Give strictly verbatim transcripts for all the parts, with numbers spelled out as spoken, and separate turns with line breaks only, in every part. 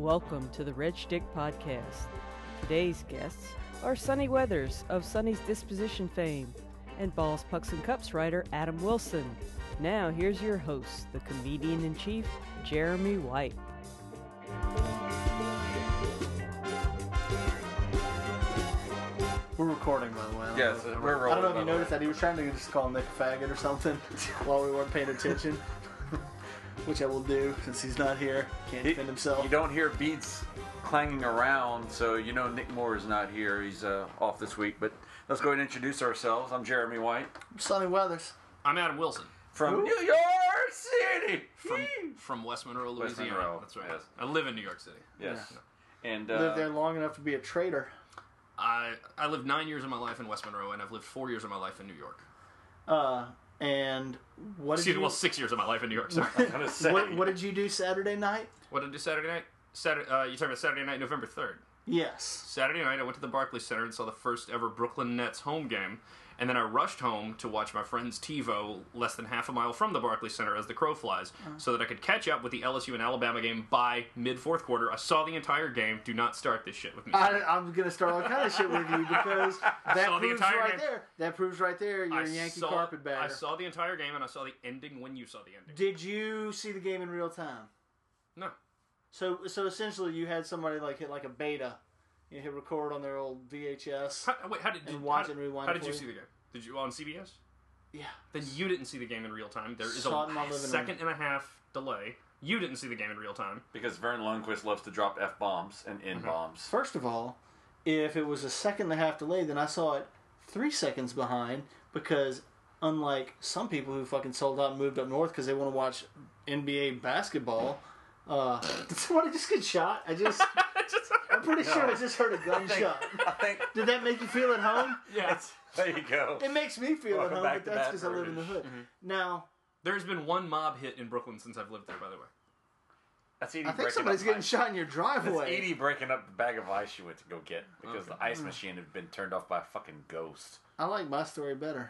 Welcome to the Red Stick Podcast. Today's guests are Sonny Weathers of Sonny's Disposition fame and Balls, Pucks, and Cups writer Adam Wilson. Now here's your host, the comedian-in-chief, Jeremy White.
We're recording, by the way.
Yes,
know.
we're rolling.
I don't know if you noticed that. He was trying to just call Nick a faggot or something while we weren't paying attention. Which I will do since he's not here. Can't defend himself.
You don't hear beats clanging around, so you know Nick Moore is not here. He's uh, off this week. But let's go ahead and introduce ourselves. I'm Jeremy White.
I'm Sonny Weathers.
I'm Adam Wilson.
From
Who?
New York City!
From from West Monroe,
West
Louisiana.
Monroe,
That's right.
yes.
I live in New York City.
Yes.
Yeah.
And uh,
Lived there long enough to be a traitor.
I I lived nine years of my life in West Monroe, and I've lived four years of my life in New York.
Uh, and what did
Excuse
you...
me, well, six years of my life in New York. Sorry.
I was gonna say,
what, what did you do Saturday night?
What did I do Saturday night? Saturday. Uh, you talking about Saturday night, November third?
Yes.
Saturday night, I went to the Barclays Center and saw the first ever Brooklyn Nets home game, and then I rushed home to watch my friend's TiVo less than half a mile from the Barclays Center as the crow flies, uh-huh. so that I could catch up with the L S U and Alabama game by mid-fourth quarter. I saw the entire game. Do not start this shit with me.
I, I'm going to start all kind of shit with you because that
saw the
proves
entire
right
game.
there. That proves right there you're
I
a Yankee
saw,
carpetbagger.
I saw the entire game, and I saw the ending when you saw the ending.
Did you see the game in real time?
No.
So, so essentially, you had somebody like hit like a beta, you hit record on their old V H S.
How, wait, how did
And
you
watch
how,
and rewind
How
it
did you
for
see
you?
the game? Did you on C B S?
Yeah.
Then you didn't see the game in real time. There is
Saw it in my
a
living
second
room.
and a half delay. You didn't see the game in real time.
because Vern Lundquist loves to drop F-bombs and N-bombs.
First of all, if it was a second and a half delay, then I saw it three seconds behind because, unlike some people who fucking sold out and moved up north because they want to watch N B A basketball, uh, did somebody just get shot? I just, I'm pretty sure I just heard a gunshot.
I think
Did that make you feel at home?
Yeah.
there you go.
It makes me feel
Welcome
at home,
back
but
to
that's
Baton
because I live in the
Rouge.
hood. Now,
There's been one mob hit in Brooklyn since I've lived there, by the way.
That's Edie
I think
breaking
somebody's
up
getting
ice.
shot in your
That's
driveway.
Edie breaking up the bag of ice she went to go get because
Okay.
the ice machine had been turned off by a fucking ghost.
I like my story better.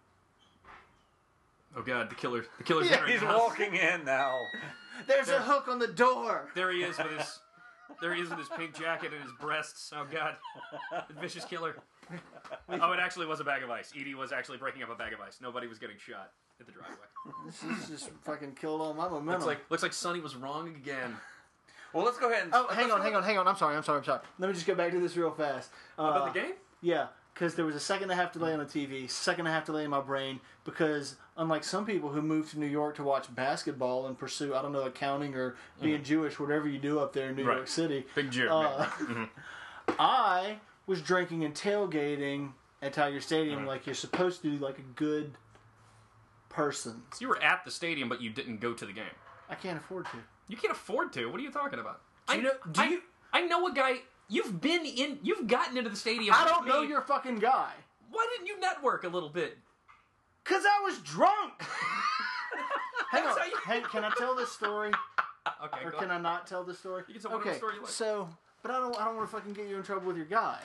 Oh god, the killer! The killer's
Yeah,
in right
He's
now.
walking in now.
There's a hook on the door.
There he is with his. There he is with his pink jacket and his breasts. Oh god, the vicious killer. Oh, it actually was a bag of ice. Edie was actually breaking up a bag of ice. Nobody was getting shot at the driveway.
This is just fucking killed all my momentum.
Looks like looks like Sonny was wrong again.
Well, let's go ahead and...
Oh, hang on, hang on, hang on. I'm sorry, I'm sorry, I'm sorry. Let me just go back to this real fast. Uh,
About the game?
Yeah, because there was a second and a half delay on the T V, second and a half delay in my brain, because unlike some people who move to New York to watch basketball and pursue, I don't know, accounting or being Jewish, whatever you do up there in New
Right.
York City,
Big Jew.
uh, I was drinking and tailgating at Tiger Stadium like you're supposed to do, like a good person.
So you were at the stadium, but you didn't go to the game.
I can't afford to.
You can't afford to. What are you talking about?
Do you know- do
I,
you-
I know a guy. You've been in. You've gotten into the stadium.
I
with
don't know
me.
your fucking guy.
Why didn't you network a little bit?
Because I was drunk! Hang
That's
on.
how you-
Hey, can I tell this story?
Okay.
Or
go
can
ahead.
I not tell this story?
You can tell whatever
okay,
story you like.
so, but I don't, I don't want to fucking get you in trouble with your guy.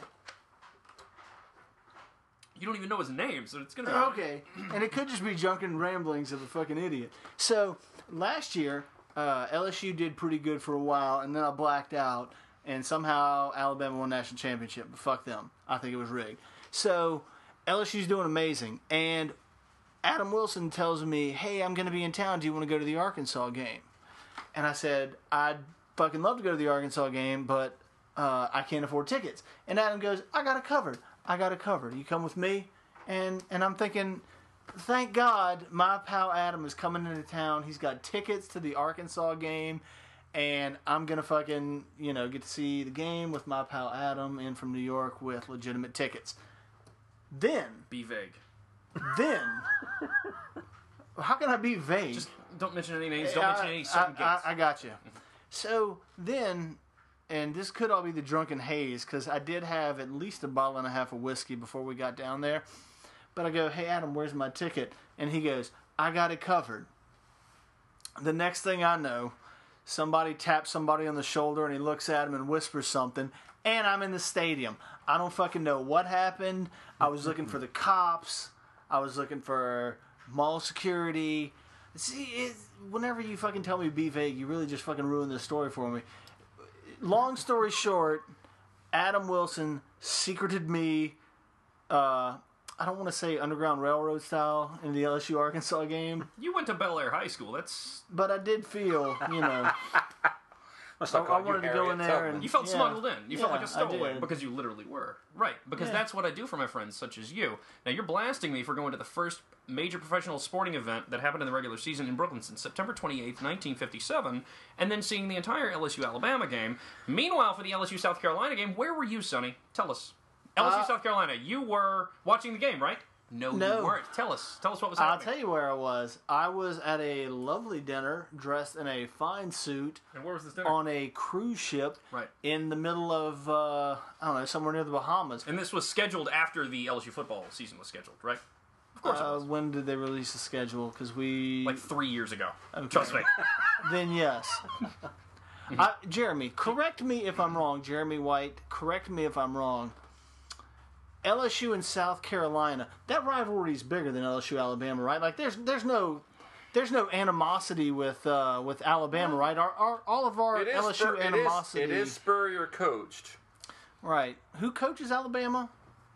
You don't even know his name, so it's gonna. Be
Okay, and it could just be drunken ramblings of a fucking idiot. So, last year, uh, L S U did pretty good for a while, and then I blacked out, and somehow Alabama won national championship, but fuck them. I think it was rigged. So, L S U's doing amazing, and Adam Wilson tells me, hey, I'm going to be in town. Do you want to go to the Arkansas game? And I said, I'd fucking love to go to the Arkansas game, but uh, I can't afford tickets. And Adam goes, I got it covered. I got it covered. You come with me? And and I'm thinking, thank God my pal Adam is coming into town. He's got tickets to the Arkansas game. And I'm going to fucking, you know, get to see the game with my pal Adam in from New York with legitimate tickets. Then,
Be vague.
then, how can I be vague?
Just don't mention any names. Don't
I-
mention any
I,
certain
I,
gates.
I got you. So then, and this could all be the drunken haze, because I did have at least a bottle and a half of whiskey before we got down there. But I go, hey, Adam, where's my ticket? And he goes, I got it covered. The next thing I know, somebody taps somebody on the shoulder, and he looks at him and whispers something, and I'm in the stadium. I don't fucking know what happened. I was looking for the cops. I was looking for mall security. See, it, whenever you fucking tell me be vague, you really just fucking ruin the story for me. long story short, Adam Wilson secreted me. Uh, I don't want to say Underground Railroad style in the L S U Arkansas game,
You went to Bel Air High School. That's
but I did feel, you know,
Must
I,
have
I
called you
wanted to go
Harriet
in there
Tubman.
and
you felt
yeah.
smuggled in. You felt
Yeah,
like a
I
stowaway
did.
because you literally were. Right, because
Yeah.
that's what I do for my friends such as you. Now you're blasting me for going to the first major professional sporting event that happened in the regular season in Brooklyn since September twenty-eighth, nineteen fifty-seven, and then seeing the entire L S U Alabama game. Meanwhile, for the L S U South Carolina game, where were you, Sonny? Tell us. L S U
Uh,
South Carolina, you were watching the game, right? No,
No.
you weren't. Tell us. Tell us what was
I'll
happening.
tell you where I was. I was at a lovely dinner, dressed in a fine suit,
And where was this dinner?
on a cruise ship
Right.
in the middle of, uh, I don't know, somewhere near the Bahamas.
And this was scheduled after the L S U football season was scheduled, right? Of course it
Uh,
was.
when did they release the schedule? Because we...
Like three years ago.
Okay.
Trust me.
Then yes. I, Jeremy, correct me if I'm wrong. Jeremy White, correct me if I'm wrong. L S U and South Carolina, that rivalry is bigger than L S U Alabama, right? Like there's there's no there's no animosity with uh, with Alabama, right? Our, our all of our
It is
L S U
Spur- it is-
animosity,
It is Spurrier coached.
right? Who coaches Alabama?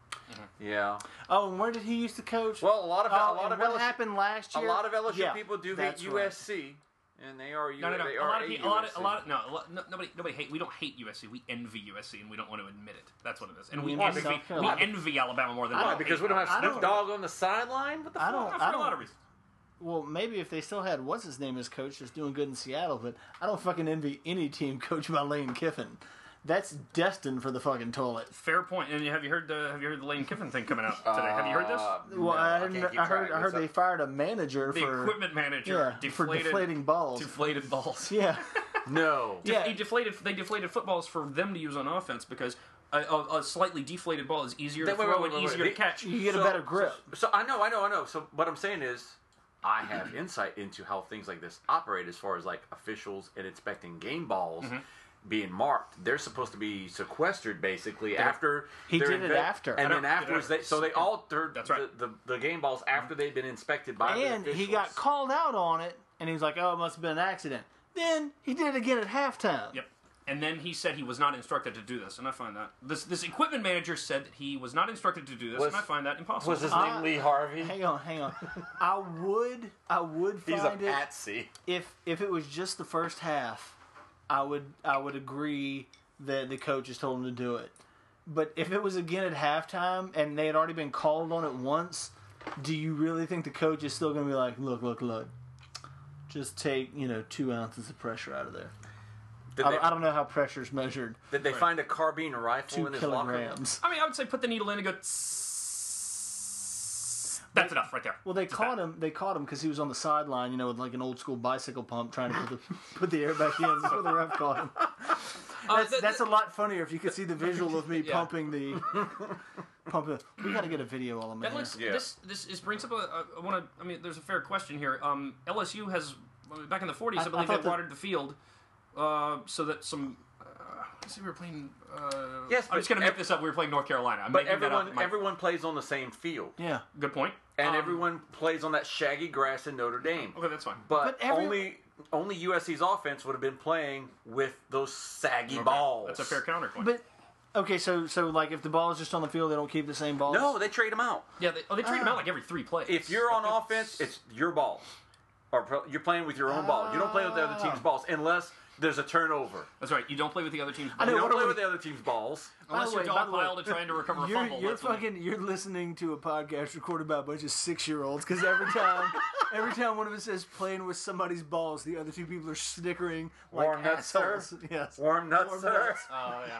Yeah.
Oh, and where did he used to coach?
Well, a lot of
Oh,
a lot
and
of
what
L S U,
happened last
a
year?
lot of L S U
Yeah,
people do hate
that's
U
right.
S C, and they are U-
No, no, no.
they
A
are
lot of
a
people, a lot of,
U S C.
a lot of, no, a lot, no, nobody, nobody hate. We don't hate U S C. We envy U S C, and we don't want to admit it. That's what it is. And we
We envy
envy,
South
we
Carolina.
envy Alabama more than
I
we
Why?
don't-
Because we
hate
don't have
I
Snoop
don't-
Dogg on the sideline. What the
I
fuck?
don't-
For
I
a lot
don't-
of reasons.
Well, maybe if they still had what's his name as coach, just doing good in Seattle. But I don't fucking envy any team coached by Lane Kiffin. That's destined for the fucking toilet.
Fair point. And have you heard the have you heard the Lane Kiffin thing coming out today? have you heard this?
Uh,
Well,
no,
I,
can't
heard,
keep
I heard,
track.
I heard
What's
they
up?
fired a manager
The
for
equipment manager
yeah for
deflated
deflating balls.
deflated balls.
yeah,
No.
Yeah.
He deflated. They deflated footballs for them to use on offense because a, a, a slightly deflated ball is easier to
Wait, wait,
throw
wait,
and
wait,
easier
wait.
to catch.
you get
So-
a better grip.
So I know, I know, I know. So what I'm saying is, I have insight into how things like this operate as far as like officials and inspecting game balls
Mm-hmm.
being marked. They're supposed to be sequestered basically after
He
they're
did it
inve-
after.
and
I
then
don't-
afterwards they so they altered
That's right.
the, the the game balls after they've been inspected by
And
the
he
officials.
got called out on it, and he was like, "Oh, it must have been an accident." Then he did it again at halftime.
Yep. And then he said he was not instructed to do this, and I find that this this equipment manager said that he was not instructed to do this,
Was-
and I find that impossible.
Was his
Uh,
name Lee Harvey?
Hang on, hang on. I would, I would
He's a
find it
patsy.
if if it was just the first half. I would, I would agree that the coaches told him to do it. But if it was again at halftime and they had already been called on it once, do you really think the coach is still going to be like, "Look, look, look, just take you know two ounces of pressure out of there"?
Did
I
they,
don't, I don't know how pressure is measured.
did they find a carbine rifle
Two
in his locker room?
kilograms.
I mean, I would say put the needle in and go. That's enough right there.
Well, they
Just
caught
that.
him. They caught him because he was on the sideline, you know, with like an old school bicycle pump, trying to put the put the air back in. That's what the ref caught him.
Uh,
That's,
th-
that's a lot funnier if you could see the visual of me
Yeah.
pumping the pumping. We got to get a video while I'm
That
in
looks,
Yeah.
this this is brings up a, a I want to I mean there's a fair question here. Um, L S U has back in the forties I,
I- I
believe
thought
they
that-
watered the field uh, so that some uh, let's see we were playing uh,
Yes,
I'm just
but
gonna make
ev-
this up. We were playing North Carolina. I'm
But
making that up.
everyone
My-
everyone plays on the same field.
Yeah,
good point.
And
Um,
everyone plays on that shaggy grass in Notre Dame.
Okay, that's fine.
But,
But every-
only only U S C's offense would have been playing with those saggy
Okay,
balls.
That's a fair counterpoint.
but okay, so so like if the ball is just on the field, they don't keep the same balls.
No, they trade them out.
yeah, they, oh, they treat them
Ah.
out like every three plays.
If you're on
Like,
offense, it's your ball. Or pro- you're playing with your own ball. You don't play with the other team's balls unless there's a turnover.
that's right. You don't play with the other team's.
I know,
You
ball.
don't
what
play
are
with
we-
the other team's balls.
Unless
By the
you're
way, by the way,
dogpiled and trying to recover a
You're,
fumble.
you're
that's when-
fucking. You're listening to a podcast recorded by a bunch of six year olds because every time, every time one of us says playing with somebody's balls, the other two people are snickering like
Warm nuts, sir?
assholes. Yes.
Warm nuts,
Warm
sir.
nuts.
Oh yeah.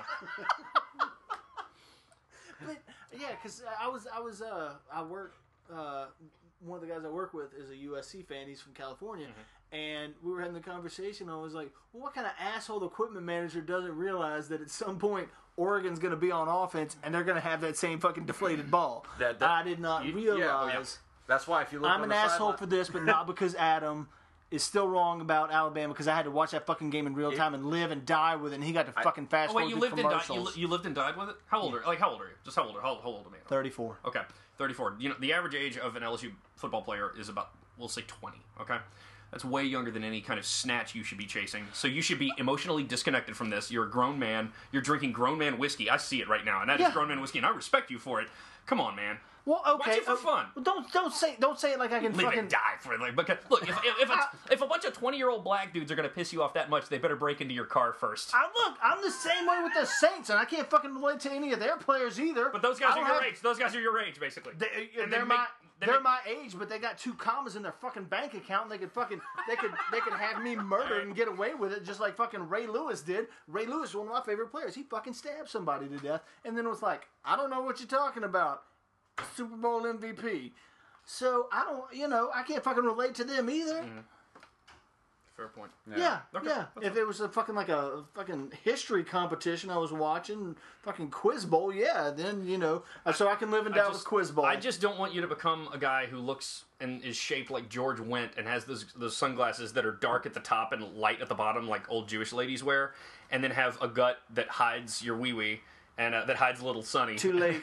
But yeah, because I was, I was, uh, I work. Uh, one of the guys I work with is a U S C fan. He's from California, and we were having the conversation. I was like, "Well, what kind of asshole equipment manager doesn't realize that at some point Oregon's going to be on offense and they're going to have that same fucking deflated ball?"
That- that-
I did not
you-
realize.
yeah, oh, yeah. That's why if you look
I'm
on
an
the
asshole
sideline-
for this, but not because Adam is still wrong about Alabama because I had to watch that fucking game in real time and live and die with it. And he got to fucking fast
Oh,
forward
wait, you
through
lived and died.
commercials.
You, li- you lived and died with it. How old are like how old are you? Just how old are how, how old are you?
thirty-four.
Okay, thirty-four. You know, the average age of an L S U football player is about, we'll say, twenty. Okay, That's way younger than any kind of snatch you should be chasing. So you should be emotionally disconnected from this. You're a grown man. You're drinking grown man whiskey. I see it right now, and that
Yeah.
is grown man whiskey, and I respect you for it. Come on, man.
Well, okay.
Watch it for
uh,
fun.
well, don't don't say don't say it like I can
Live
fucking
and die for it. Like, because, look, if, if, if, it's, if a bunch of twenty-year-old black dudes are going to piss you off that much, they better break into your car first.
I, look, I'm the same way with the Saints, and I can't fucking relate to any of their players either.
But those guys
I
are
don't
your
have-
age. Those guys are your age, basically.
They,
And
they're
they
my
make- they
they're
make-
my age, but they got two commas in their fucking bank account. And they could fucking they could they could have me murdered and get away with it, just like fucking Ray Lewis did. Ray Lewis is one of my favorite players. He fucking stabbed somebody to death, and then was like, I don't know what you're talking about. Super Bowl M V P. So I don't, you know, I can't fucking relate to them either.
Mm-hmm. Fair point.
Yeah,
Okay,
yeah.
that's
If it was a fucking like a fucking history competition I was watching, fucking Quiz Bowl, yeah, then you know, so I can live and die
I
with
just-
Quiz Bowl.
I just don't want you to become a guy who looks and is shaped like George Wendt and has those those sunglasses that are dark at the top and light at the bottom, like old Jewish ladies wear, and then have a gut that hides your wee wee and uh, that hides little Sonny.
Too late.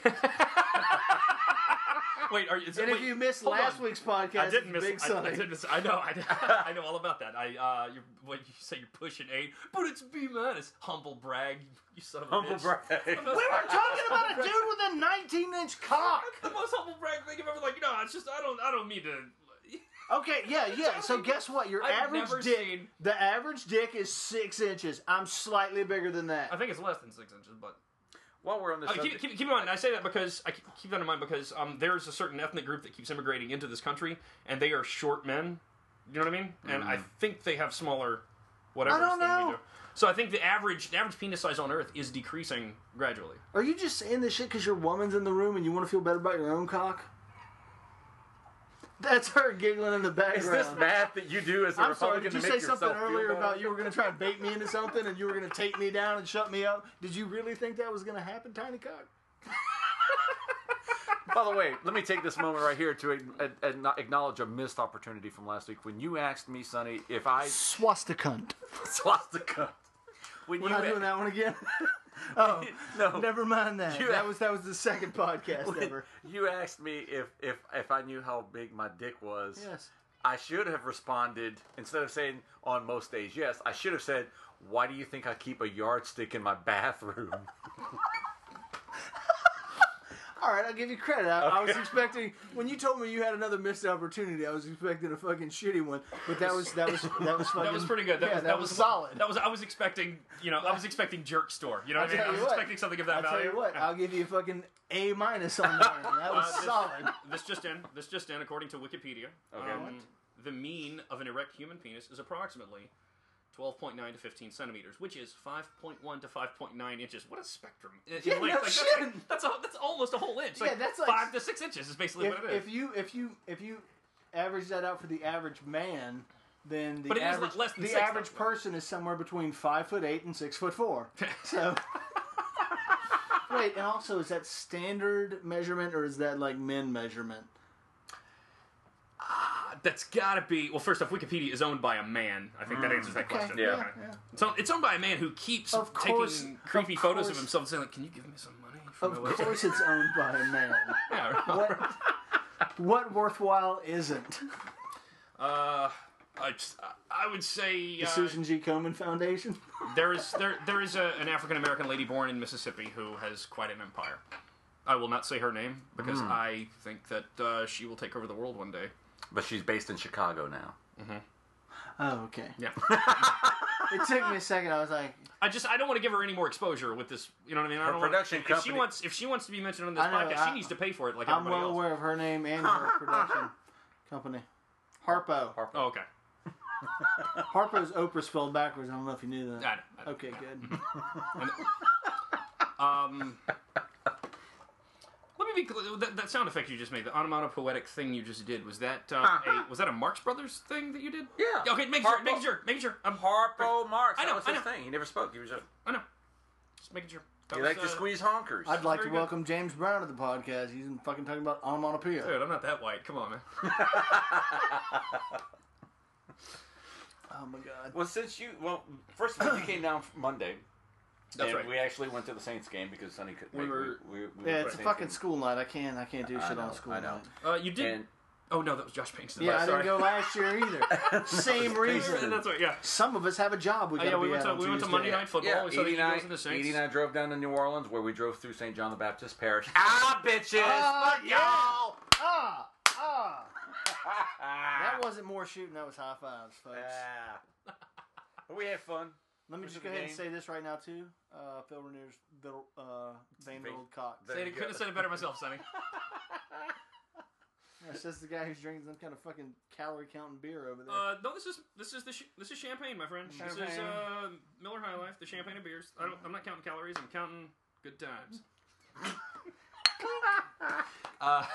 Wait, are you? Is it,
And
wait,
if you missed
hold
last
on.
week's podcast,
I didn't
it's
miss.
Big
I,
Sonny.
I didn't miss. I know. I, I know all about that. I uh, you what you say you're pushing eight, but it's B minus. Humble brag, you son of a
Humble
bitch.
brag.
We were talking about a dude with a nineteen inch cock.
The most humble brag thing I've ever like. No, it's just I don't. I don't mean to.
Okay, yeah, yeah. So guess what? Your
I've
average
never
dick,
seen-
the average dick is six inches. I'm slightly bigger than
I
that.
think it's less than six inches, but.
While we're on this
Uh, keep,
subject,
keep, keep in mind, I say that because I keep, keep that in mind because um, there's a certain ethnic group that keeps immigrating into this country, and they are short men. You know what I mean? And I think they have smaller whatever
I don't
than
know.
we do. So I think the average the average penis size on Earth is decreasing gradually.
Are you just saying this shit because your woman's in the room and you want to feel better about your own cock? That's her giggling in the background.
is this math that you do as a
I'm sorry,
Republican
did you
to
say
make
something
yourself feel
earlier
better?
about you were going to try and bait me into something and you were going to take me down and shut me up? Did you really think that was going to happen, Tiny Cock?
By the way, let me take this moment right here to a- a- a- acknowledge a missed opportunity from last week when you asked me, Sonny, if I
Swastika.
swastika. When
We're
you
not
a-
doing that one again? Oh,
No.
never mind that.
You-
That was that was the second podcast
when
ever.
you asked me if, if if I knew how big my dick was.
Yes.
I should have responded, instead of saying on most days yes, I should have said, why do you think I keep a yardstick in my bathroom?
All right, I'll give you credit. I, I was expecting when you told me you had another missed opportunity. I was expecting a fucking shitty one, but that was that was that was fucking.
That was pretty good. That
yeah,
was
that, was, solid.
That was I was expecting. You know, I was expecting Jerk Store. You know
I'll
what I mean?
tell
I was
you what.
expecting something of that
I'll
value.
tell you what,
Yeah.
I'll give you a fucking A minus on that one. That was
Uh, this,
solid.
This just in. This just in. According to Wikipedia,
Okay.
um, the mean of an erect human penis is approximately twelve point nine to fifteen centimeters, which is five point one to five point nine inches. What a spectrum! In
Yeah,
length.
no
Like,
shit.
That's, like, that's, a, that's almost a whole inch.
Yeah,
Like,
that's like-
five to six inches is basically
If,
what it is.
if you if you if you average that out for the average man, then the
But it is
average
less than
the
six,
average
though.
person is somewhere between five foot eight and six foot four. So. Wait, and also, is that standard measurement or is that like men measurement?
That's gotta be. Well, first off, Wikipedia is owned by a man. I think that answers that
Okay,
question.
yeah,
Okay.
yeah.
So it's owned by a man who keeps
Of course-
taking creepy
of
photos of
course.
himself and saying, like, "Can you give me some money?" for
Of
my website?"
course, it's owned by a man.
Yeah, right.
What what worthwhile isn't?
Uh, I, just- I would say
The
uh,
Susan G. Komen Foundation.
there is there there is a, an African American lady born in Mississippi who has quite an empire. I will not say her name because I think that uh, she will take over the world one day.
But she's based in Chicago now.
Oh, okay.
Yeah.
It took me a second. I was like,
I just I don't want to give her any more exposure with this. You know what I mean? I
Her
don't
production
want, if
company-
she wants if she wants to be mentioned on this
I know,
podcast,
I-
she needs to pay for it like
I'm
everybody
well
else.
aware of her name and her production company. Harpo.
Harpo.
Oh, okay.
Harpo's Oprah spelled backwards. I don't know if you knew that.
I know, I know.
Okay, good.
Um, let me be clear. That, that sound effect you just made, the onomatopoetic thing you just did, was that uh, a was that a Marx Brothers thing that you did?
Yeah.
Okay, make sure,
Harpo-
make sure, make sure. I'm
Harpo Marx.
I know,
That was
I
his
know.
thing. He never spoke. He was just.
I know. Just making sure. That
He
was,
liked to
uh,
squeeze honkers.
I'd like to
very good.
welcome James Brown to the podcast. He's fucking talking about onomatopoeia.
Dude, I'm not that white. Come on, man.
Oh my god.
Well, since you well, first of all, you came down Monday.
That's
and
right.
we actually went to the Saints game because Sonny could.
We were-
We, we, we
Yeah,
went
it's
to
a
the
fucking
Saints
school night. I can't. I can't do
I
shit
know,
on a school
I know.
night.
Uh, you did.
game. And
Oh no, that was Josh Pinkston.
Yeah, I
Sorry.
didn't go last year either. Same reason.
That's right. Yeah.
Some of us have a job. We
Oh,
got
yeah, we
be
went
at
to
on
we went to
Tuesday.
Monday Night Football.
Yeah,
we saw the
Edie and, I,
Eagles and the Saints.
Edie and I drove down to New Orleans where we drove through Saint John the Baptist Parish. Ah, bitches!
Ah,
Fuck
yeah.
y'all!
Ah, ah. That wasn't more shooting. That was high fives, folks.
Yeah. But we had fun.
Let me
Was
just
it
go
the
ahead and
game?
say this right now too. Uh, Phil Renier's Bill, uh, Vanderbilt cock.
There
Say it,
you
couldn't
go.
have said it better myself, Sonny.
That's just the guy who's drinking some kind of fucking calorie counting beer over there.
Uh, no, this is this is the sh- this is champagne, my friend. This is
Champagne.
uh, Miller High Life, the champagne of beers. I don't, I'm not counting calories. I'm counting good times. uh,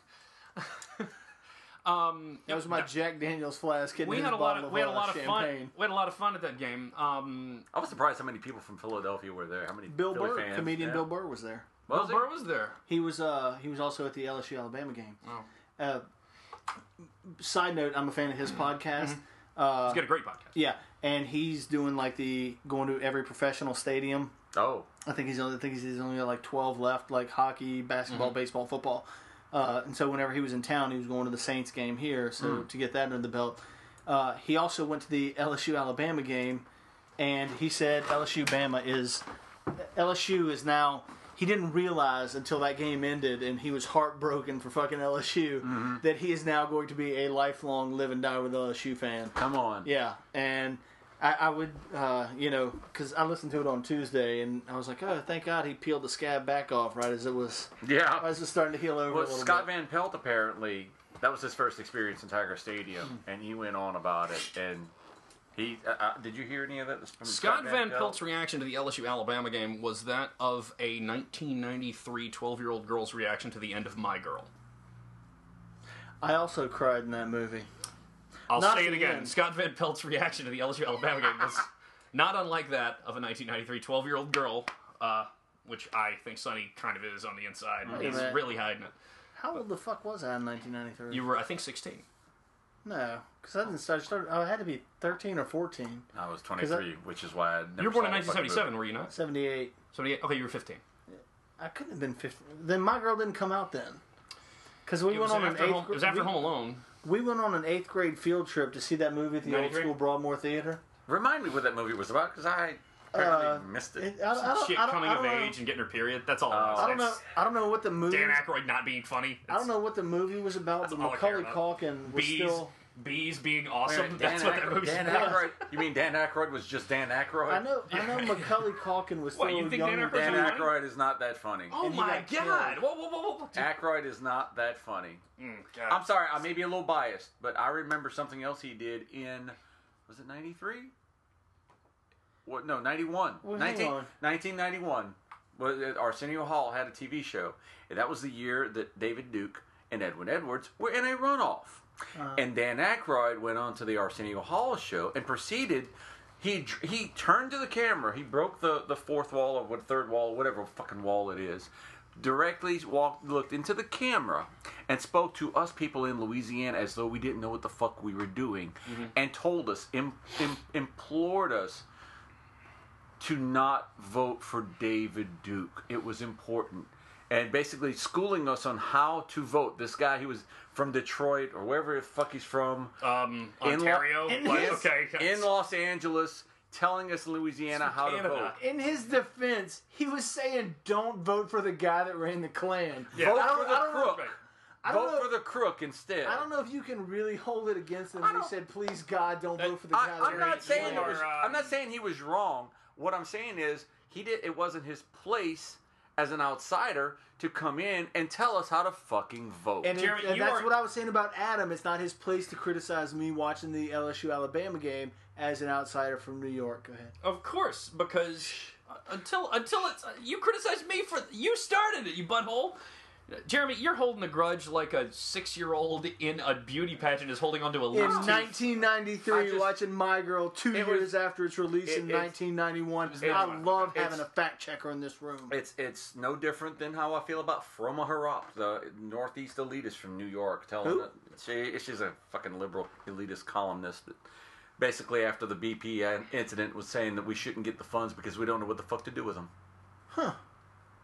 um,
that was my
no,
Jack Daniel's flask. hitting
we
his
had a lot
bottle
of we had a
uh,
lot of
champagne.
fun. We had a lot of fun at that game. Um,
I was surprised how many people from Philadelphia were there. How many
Bill
Philly
Burr,
fans?
comedian
yeah.
Bill Burr was there.
Bill
Was he?
Burr was there.
He was uh he was also at the L S U Alabama game.
Oh,
Uh, side note, I'm a fan of his podcast.
Mm-hmm.
Uh,
he's got a great podcast.
yeah, and he's doing like the going to every professional stadium.
Oh.
I think he's only I think he's only got like twelve left, like hockey, basketball,
Mm-hmm.
baseball, football. Uh, and so whenever he was in town, he was going to the Saints game here. So
Mm.
to get that under the belt, uh, he also went to the L S U Alabama game, and he said L S U Bama is L S U is now. He didn't realize until that game ended, and he was heartbroken for fucking L S U
Mm-hmm.
that he is now going to be a lifelong live and die with L S U fan.
Come on.
Yeah, and I, I would, uh, you know, because I listened to it on Tuesday, and I was like, oh, thank God he peeled the scab back off right as it was,
Yeah.
as it was starting to heal over
Well,
a little
Scott
bit.
Van Pelt apparently, that was his first experience in Tiger Stadium, and he went on about it. And he, uh, uh, did you hear any of that? From
Scott Van Pelt's reaction to the L S U Alabama game was that of a nineteen ninety-three twelve-year-old girl's reaction to the end of My Girl.
I also cried in that movie.
I'll
Not
say
at
it
the
again.
end.
Scott Van Pelt's reaction to the L S U Alabama game was not unlike that of a nineteen ninety-three twelve-year-old girl, uh, which I think Sonny kind of is on the inside.
Wait a
He's
minute.
really hiding it.
How old the fuck was I in nineteen ninety-three?
You were, I think, sixteen.
No, because I didn't start. start I had to be thirteen or fourteen.
I was twenty-three, which is why I never
You were born in
saw the
nineteen
fucking
seventy-seven,
movie.
were you not?
seventy-eight.
seventy-eight? Okay, you were fifteen.
I couldn't have been fifteen. Then My Girl didn't come out then. Because we
It
went
was
on an
after,
eighth.
home, it was
gr-
after
we,
Home Alone.
we went on an eighth grade field trip to see that movie at the old
ninety-three?
school Broadmoor Theater.
Remind me what that movie was about, because I apparently
Uh,
missed it.
It- I, I don't,
Shit
I don't,
coming
I
of
don't know.
age and getting her period. That's all.
Oh.
it was.
I don't know.
It's
I don't know what the movie.
Dan Aykroyd not being funny.
I don't know what the movie was about,
That's
but
all I care
Macaulay
about.
Culkin was
Bees,
still.
bees being awesome.
Dan
That's what that
Aykroyd-
movie's
Dan
about.
Aykroyd. You mean Dan Aykroyd was just Dan Aykroyd?
I know. I know. Macaulay Culkin was still
What, you think
young.
Dan Aykroyd's
Dan
funny?
Aykroyd is not that funny.
Oh
And he
my
got killed.
god! Whoa, whoa, whoa, whoa!
Aykroyd is not that funny.
Mm, God.
I'm sorry, I may be a little biased, but I remember something else he did in, was it ninety-three? What? No, ninety-one.
Well, hang
nineteen,
on.
nineteen ninety-one. Was it Arsenio Hall had a T V show, and that was the year that David Duke and Edwin Edwards were in a runoff.
Uh,
And Dan Aykroyd went on to the Arsenio Hall show and proceeded. He he turned to the camera. He broke the, the fourth wall or what third wall, whatever fucking wall it is. Directly walked, looked into the camera, and spoke to us people in Louisiana as though we didn't know what the fuck we were doing, and told us, im, im, implored us to not vote for David Duke. It was important. And basically schooling us on how to vote. This guy, he was from Detroit or wherever the fuck he's from.
Um,
In Lo-
Ontario.
in
but,
his-
okay.
In Los Angeles, telling us in Louisiana
It's
how
Canada.
to vote.
in his defense, he was saying, "Don't vote for the guy that ran the Klan."
Yeah.
Vote
I don't-
for the
I don't know-
crook.
I don't
Vote
know-
for the crook instead.
I don't know if you can really hold it against him.
I
He
don't-
said, "Please, God, don't
That-
vote for the
I,
guy."
I'm
that ran
not
the
saying
Klan."
it was.
Or, uh,
I'm not saying he was wrong. What I'm saying is he did. It wasn't his place as an outsider to come in and tell us how to fucking vote.
And, it-
Jeremy,
and
you
that's
are-
what I was saying about Adam. It's not his place to criticize me watching the L S U Alabama game as an outsider from New York. Go ahead.
Of course, because uh, until until it's uh, you criticize me for you started it, you butthole. Jeremy, you're holding a grudge like a six-year-old in a beauty pageant is holding onto a
In
loose tooth.
nineteen ninety-three,
I just-
watching My Girl two
It
years
was-
after its release
it-
in
it's-
nineteen ninety-one.
it's-
I
it's-
love
it's-
having a fact checker in this room.
It's it's no different than how I feel about Froma Harap, the Northeast elitist from New York, telling
Who?
that she she's a fucking liberal elitist columnist that basically after the B P incident was saying that we shouldn't get the funds because we don't know what the fuck to do with them.
Huh.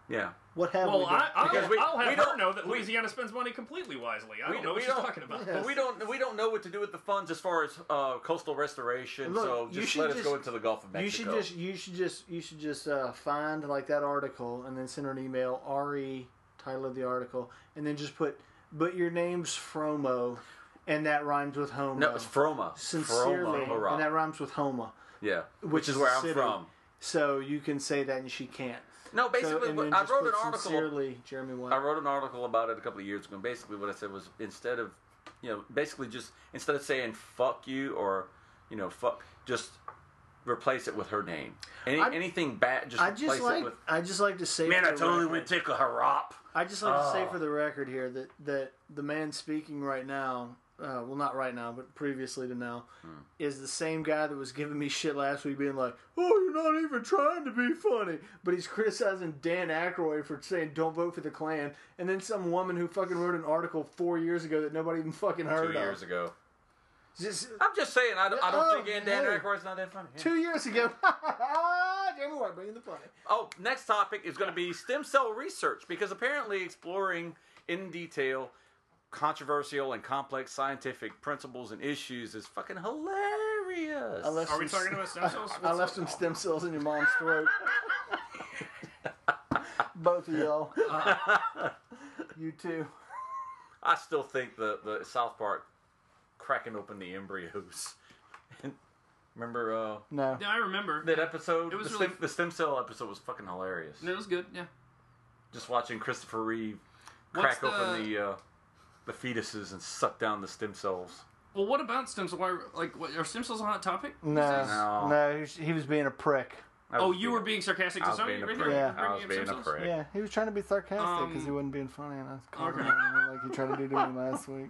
Yeah.
What have
Well,
we done?
I, I'll,
Because we-
I'll have
we
her
don't-
know that
we-
Louisiana spends money completely wisely. I
We-
don't know what
we
she's
don't-
talking about.
Yeah.
But we don't we don't know what to do with the funds as far as uh, coastal restoration.
Look,
so
you
just
should
let us
just-
go into the Gulf of Mexico.
You should just you should just you should just uh, find like that article and then send her an email, re title of the article, and then just put but your name's Fromo, and that rhymes with Homo.
No, it's Froma.
Sincerely,
Froma, hurrah.
and that rhymes with Homa.
Yeah, which,
which
is
is
where
a
I'm
city.
from.
So you can say that and she can't.
No,
So,
basically,
and
what-
then
I
just
wrote
put
an article.
Sincerely, Jeremy White.
I wrote an article about it a couple of years ago. And basically, what I said was instead of, you know, basically just instead of saying "fuck you" or, you know, "fuck," just replace it with her name. Any,
I-
anything bad, just
I
replace
just like
it with.
I just like to say.
Man,
for
I
the
totally
record-
would take a harop.
I just like to say
Oh.
for the record here that, that the man speaking right now, uh, well, not right now, but previously to now,
Hmm.
is the same guy that was giving me shit last week, being like, "Oh, you're not even trying to be funny," but he's criticizing Dan Aykroyd for saying "Don't vote for the Klan," and then some woman who fucking wrote an article four years ago that nobody even fucking heard
Two
of.
years ago.
Just,
I'm just saying, I don't, I don't
Oh,
think Dan
hey.
Aykroyd's not that funny. Yeah.
two years ago, Jeremy White bringing the funny.
Oh, next topic is going to be stem cell research because apparently exploring in detail controversial and complex scientific principles and issues is fucking hilarious.
I left
Are we
some-
talking about stem cells?
I left some stem cells in your mom's throat. Both of y'all. You too.
I still think the, the South Park cracking open the embryos. Remember uh,
No.
Yeah, I remember.
that episode?
It was
the,
really-
stem, the stem cell episode was fucking hilarious.
It was good, yeah.
Just watching Christopher Reeve
What's
crack open
the-
the uh, the fetuses and suck down the stem cells.
Well, what about stem cells? Why, like, what, are stem cells a hot topic?
No.
No.
No, he was, he was being a prick.
I
Oh,
was
you were being sarcastic
I
to
was
somebody?
being a
right
prick.
there?
Yeah.
Bringing
I was
up
being a
stem cells?
prick.
Yeah, he was trying to be sarcastic because
Um,
he wasn't being funny, and I was calling
okay.
him out like he tried to do to me last week.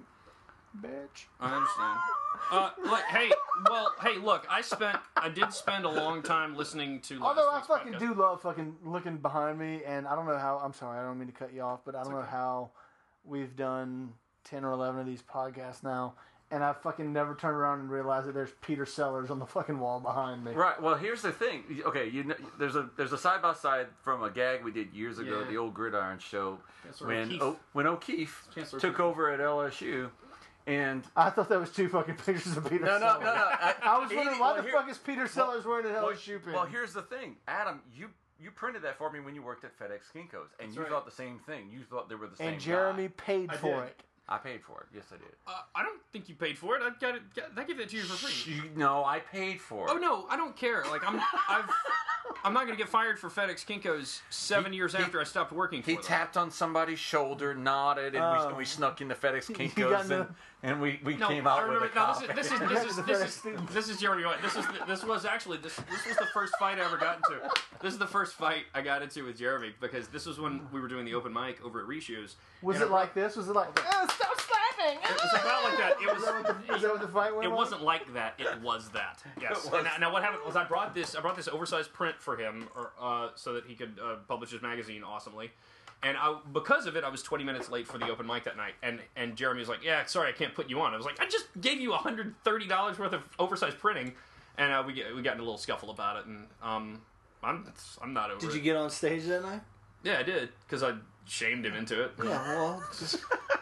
Bitch.
I understand. Uh, like, hey, well, hey, look, I spent, I did spend a long time listening to. Last
Although I
week's
fucking
podcast.
do love fucking looking behind me, and I don't know how. I'm sorry, I don't mean to cut you off, but I don't know
okay.
how we've done ten or eleven of these podcasts now, and I fucking never turn around and realize that there's Peter Sellers on the fucking wall behind me.
Right. Well, here's the thing. Okay, you know, there's a there's a side by side from a gag we did years ago,
Yeah.
the old Gridiron show,
Chancellor
when
O'Keefe.
o- when O'Keefe
Chancellor
took
O'Keefe.
over at L S U, and
I thought that was two fucking pictures of Peter
no,
Sellers.
no, no, no. I,
I was wondering why
well,
the
here-
fuck is Peter Sellers wearing an L S U pin?
Well, here's the thing, Adam. You you printed that for me when you worked at FedEx Kinko's, and
That's
you
right.
thought the same thing. You thought they were the same.
and Jeremy
guy.
paid
I
for
did.
it.
I paid for it. Yes, I did.
Uh, I don't think you paid for it. I got it. Got, I gave that to you for free.
You, no, I paid for it.
Oh no, I don't care. Like I'm, I've, I'm not gonna get fired for FedEx Kinko's seven
He-
years
he-
after I stopped working for
He
them.
tapped on somebody's shoulder, nodded, and, we,
Oh.
and we snuck into FedEx
got
Kinko's,
no-
and, and we, we
No,
came
I
out with
remember.
a
No,
cop.
this is this is
Yeah,
this
the
is
FedEx
this is
student.
this is Jeremy White. This is this was actually this this was the first fight I ever got into. This is the first fight I got into with Jeremy because this was when we were doing the open mic over at Reshoes.
Was
And
it
I-
like this? Was it like, oh, stop slapping?
It was about like that. It
Is that what
was.
the, is that what the fight went
It
on?
wasn't like that. It was that. Yes.
It was.
And now what happened was I brought this. I brought this oversized print for him, or, uh, so that he could uh, publish his magazine awesomely. And I, because of it, I was twenty minutes late for the open mic that night. And and Jeremy was like, "Yeah, sorry, I can't put you on." I was like, "I just gave you one hundred thirty dollars worth of oversized printing," and uh, we get, we got in a little scuffle about it. And um, I'm I'm not over
Did
it.
you get on stage that night?
Yeah, I did because I shamed him into it.
Yeah, well, just...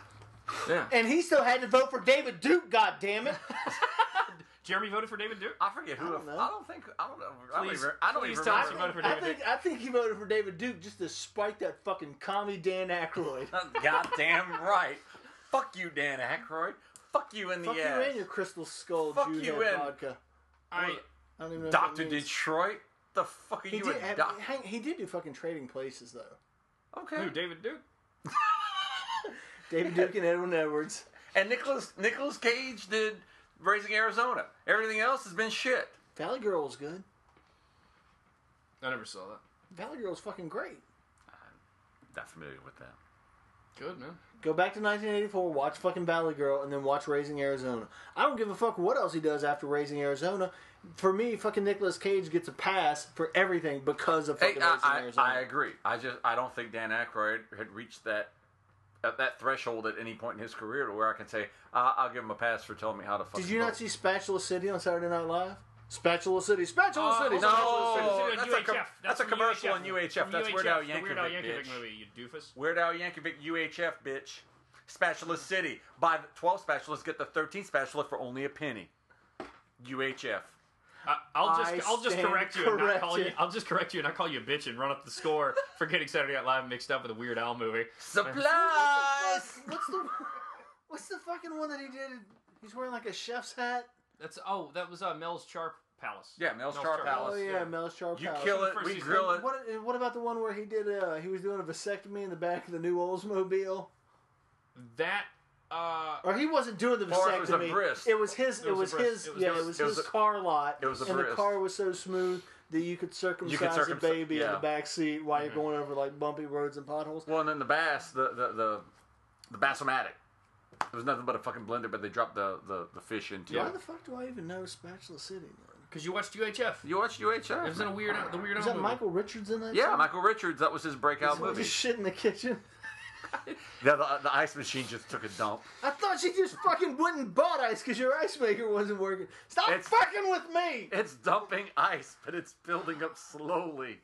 Yeah.
and he still had to vote for David Duke. God damn it!
Jeremy voted for David Duke.
I forget who.
I
I
don't
don't,
know.
I don't think. I don't know. I don't
Please-
even, I don't
please
even
tell us
remember.
you voted for
I
David
think I think he voted for David Duke just to spite that fucking commie Dan Aykroyd.
Goddamn right. Fuck you, Dan Aykroyd. Fuck you in the
Fuck you
ass.
and your Crystal Skull
Fuck
Jew
you
head
and-
vodka.
I.
I don't even know.
Doctor
What that means.
Detroit. The fuck are
He
you
did.
a
have-
doc?
hang, he did do fucking Trading Places though.
Okay.
Who, David Duke?
David Duke and Edwin Edwards.
And Nicholas Nicholas Cage did Raising Arizona. Everything else has been shit.
Valley Girl was good.
I never saw that.
Valley Girl was fucking great.
Not familiar with that.
Good man.
Go back to nineteen eighty-four, watch fucking Valley Girl, and then watch Raising Arizona. I don't give a fuck what else he does after Raising Arizona. For me, fucking Nicolas Cage gets a pass for everything because of
Hey,
fucking
I,
Raising
I,
Arizona.
I agree. I just I don't think Dan Aykroyd had reached that at that threshold at any point in his career to where I can say uh, I'll give him a pass for telling me how to fucking
Did you not
vote.
see Spatula City on Saturday Night Live? Spatula City, Spatula
Uh,
City.
hold on,
No,
hold on, hold on,
that's
U
a
H F.
com-
That's
that's a
from
commercial
U H F.
on U H F.
From
That's
U H F,
Weird Al
the
Yankovic,
Weird Al Yankovic
bitch.
movie, you doofus.
Weird Al Yankovic U H F, bitch. Spatula City. Buy the twelve spatulas, get the thirteenth spatula for only a penny. U H F.
Uh, I'll just
I
I'll just
stand
correct you and not call you.
corrected.
I'll just correct you and not call you a bitch and run up the score for getting Saturday Night Live mixed up with a Weird Al movie.
Supplies!
What's the What's the fucking one that he did? He's wearing like a chef's hat.
That's oh that was uh, Mel's Char Palace.
Yeah, Mel's Char Palace.
Oh yeah, Mel's Char
You
Palace.
kill it,
First
we
season.
grill it.
What, what about the one where he did? Uh, he was doing a vasectomy in the back of the new Oldsmobile,
That uh
or he wasn't doing the
Or it was a
vasectomy.
bris.
It was his. It,
was
was,
a bris.
his.
It was-
yeah,
it was-
it was
it was
his
a-
car lot.
it was a
and the
bris.
car was so smooth that you could circumcise
circumci-
a baby in
yeah.
the back seat while you're going over like bumpy roads and potholes.
Well, and then the bass, the the the, the Bassomatic. It was nothing but a fucking blender, but they dropped the, the, the fish into
Why
it.
the fuck do I even know Spatula City? Man?
because you watched U H F.
You watched U H F?
It was in a weird the Weird
Is
Al
that
movie.
Michael Richards in that?
Yeah,
song?
Michael Richards. That was his breakout
Someone
movie.
just shit in the kitchen.
Yeah, the, the ice machine just took a dump.
I thought she just fucking went and bought ice because your ice maker wasn't working. Stop
It's-
fucking with me!
It's dumping ice, but it's building up slowly.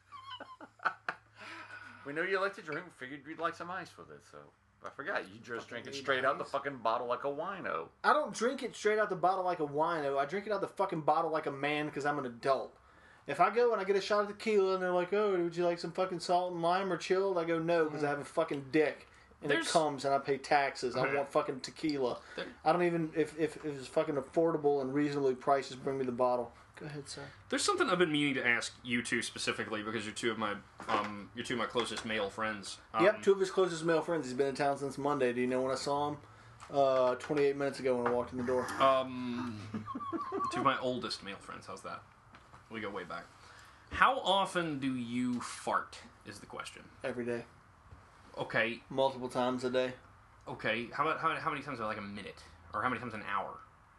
We know you like to drink. Figured you'd like some ice with it, so I forgot. You just drink it
need
straight out the
ice.
fucking bottle like a wino.
I don't drink it straight out the bottle like a wino. I drink it out the fucking bottle like a man because I'm an adult. If I go and I get a shot of tequila and they're like, "Oh, would you like some fucking salt and lime or chilled?" I go, "No," because I have a fucking dick and
There's-
it comes and I pay taxes. I want fucking tequila.
There-
I don't even if if, if it's fucking affordable and reasonably priced, just bring me the bottle. Go ahead, sir.
There's something I've been meaning to ask you two specifically because you're two of my um you're two of my closest male friends. Um,
Yep, two of his closest male friends. He's been in town since Monday. Do you know when I saw him? Uh, twenty-eight minutes ago when I walked in the door.
Um, two of my oldest male friends. How's that? We go way back. How often do you fart? Is the question.
Every day.
Okay,
Multiple times a day.
okay. How about how, how many times? Like a minute, or how many times an hour?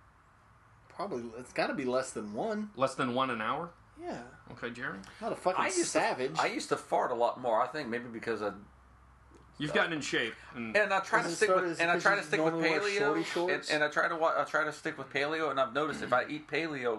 Probably, it's got to be less than one.
Less than one an hour?
Yeah.
Okay, Jeremy.
Not a fucking
I used
savage.
To, I used to fart a lot more. I think maybe because I
You've gotten in shape. And,
and I try
Does
to
it
stick
start
with
as-
and I
because
try
you
to stick with
normally wear
paleo
shorty
and,
shorts?
and I try to wa- I try to stick with paleo and I've noticed if I eat paleo,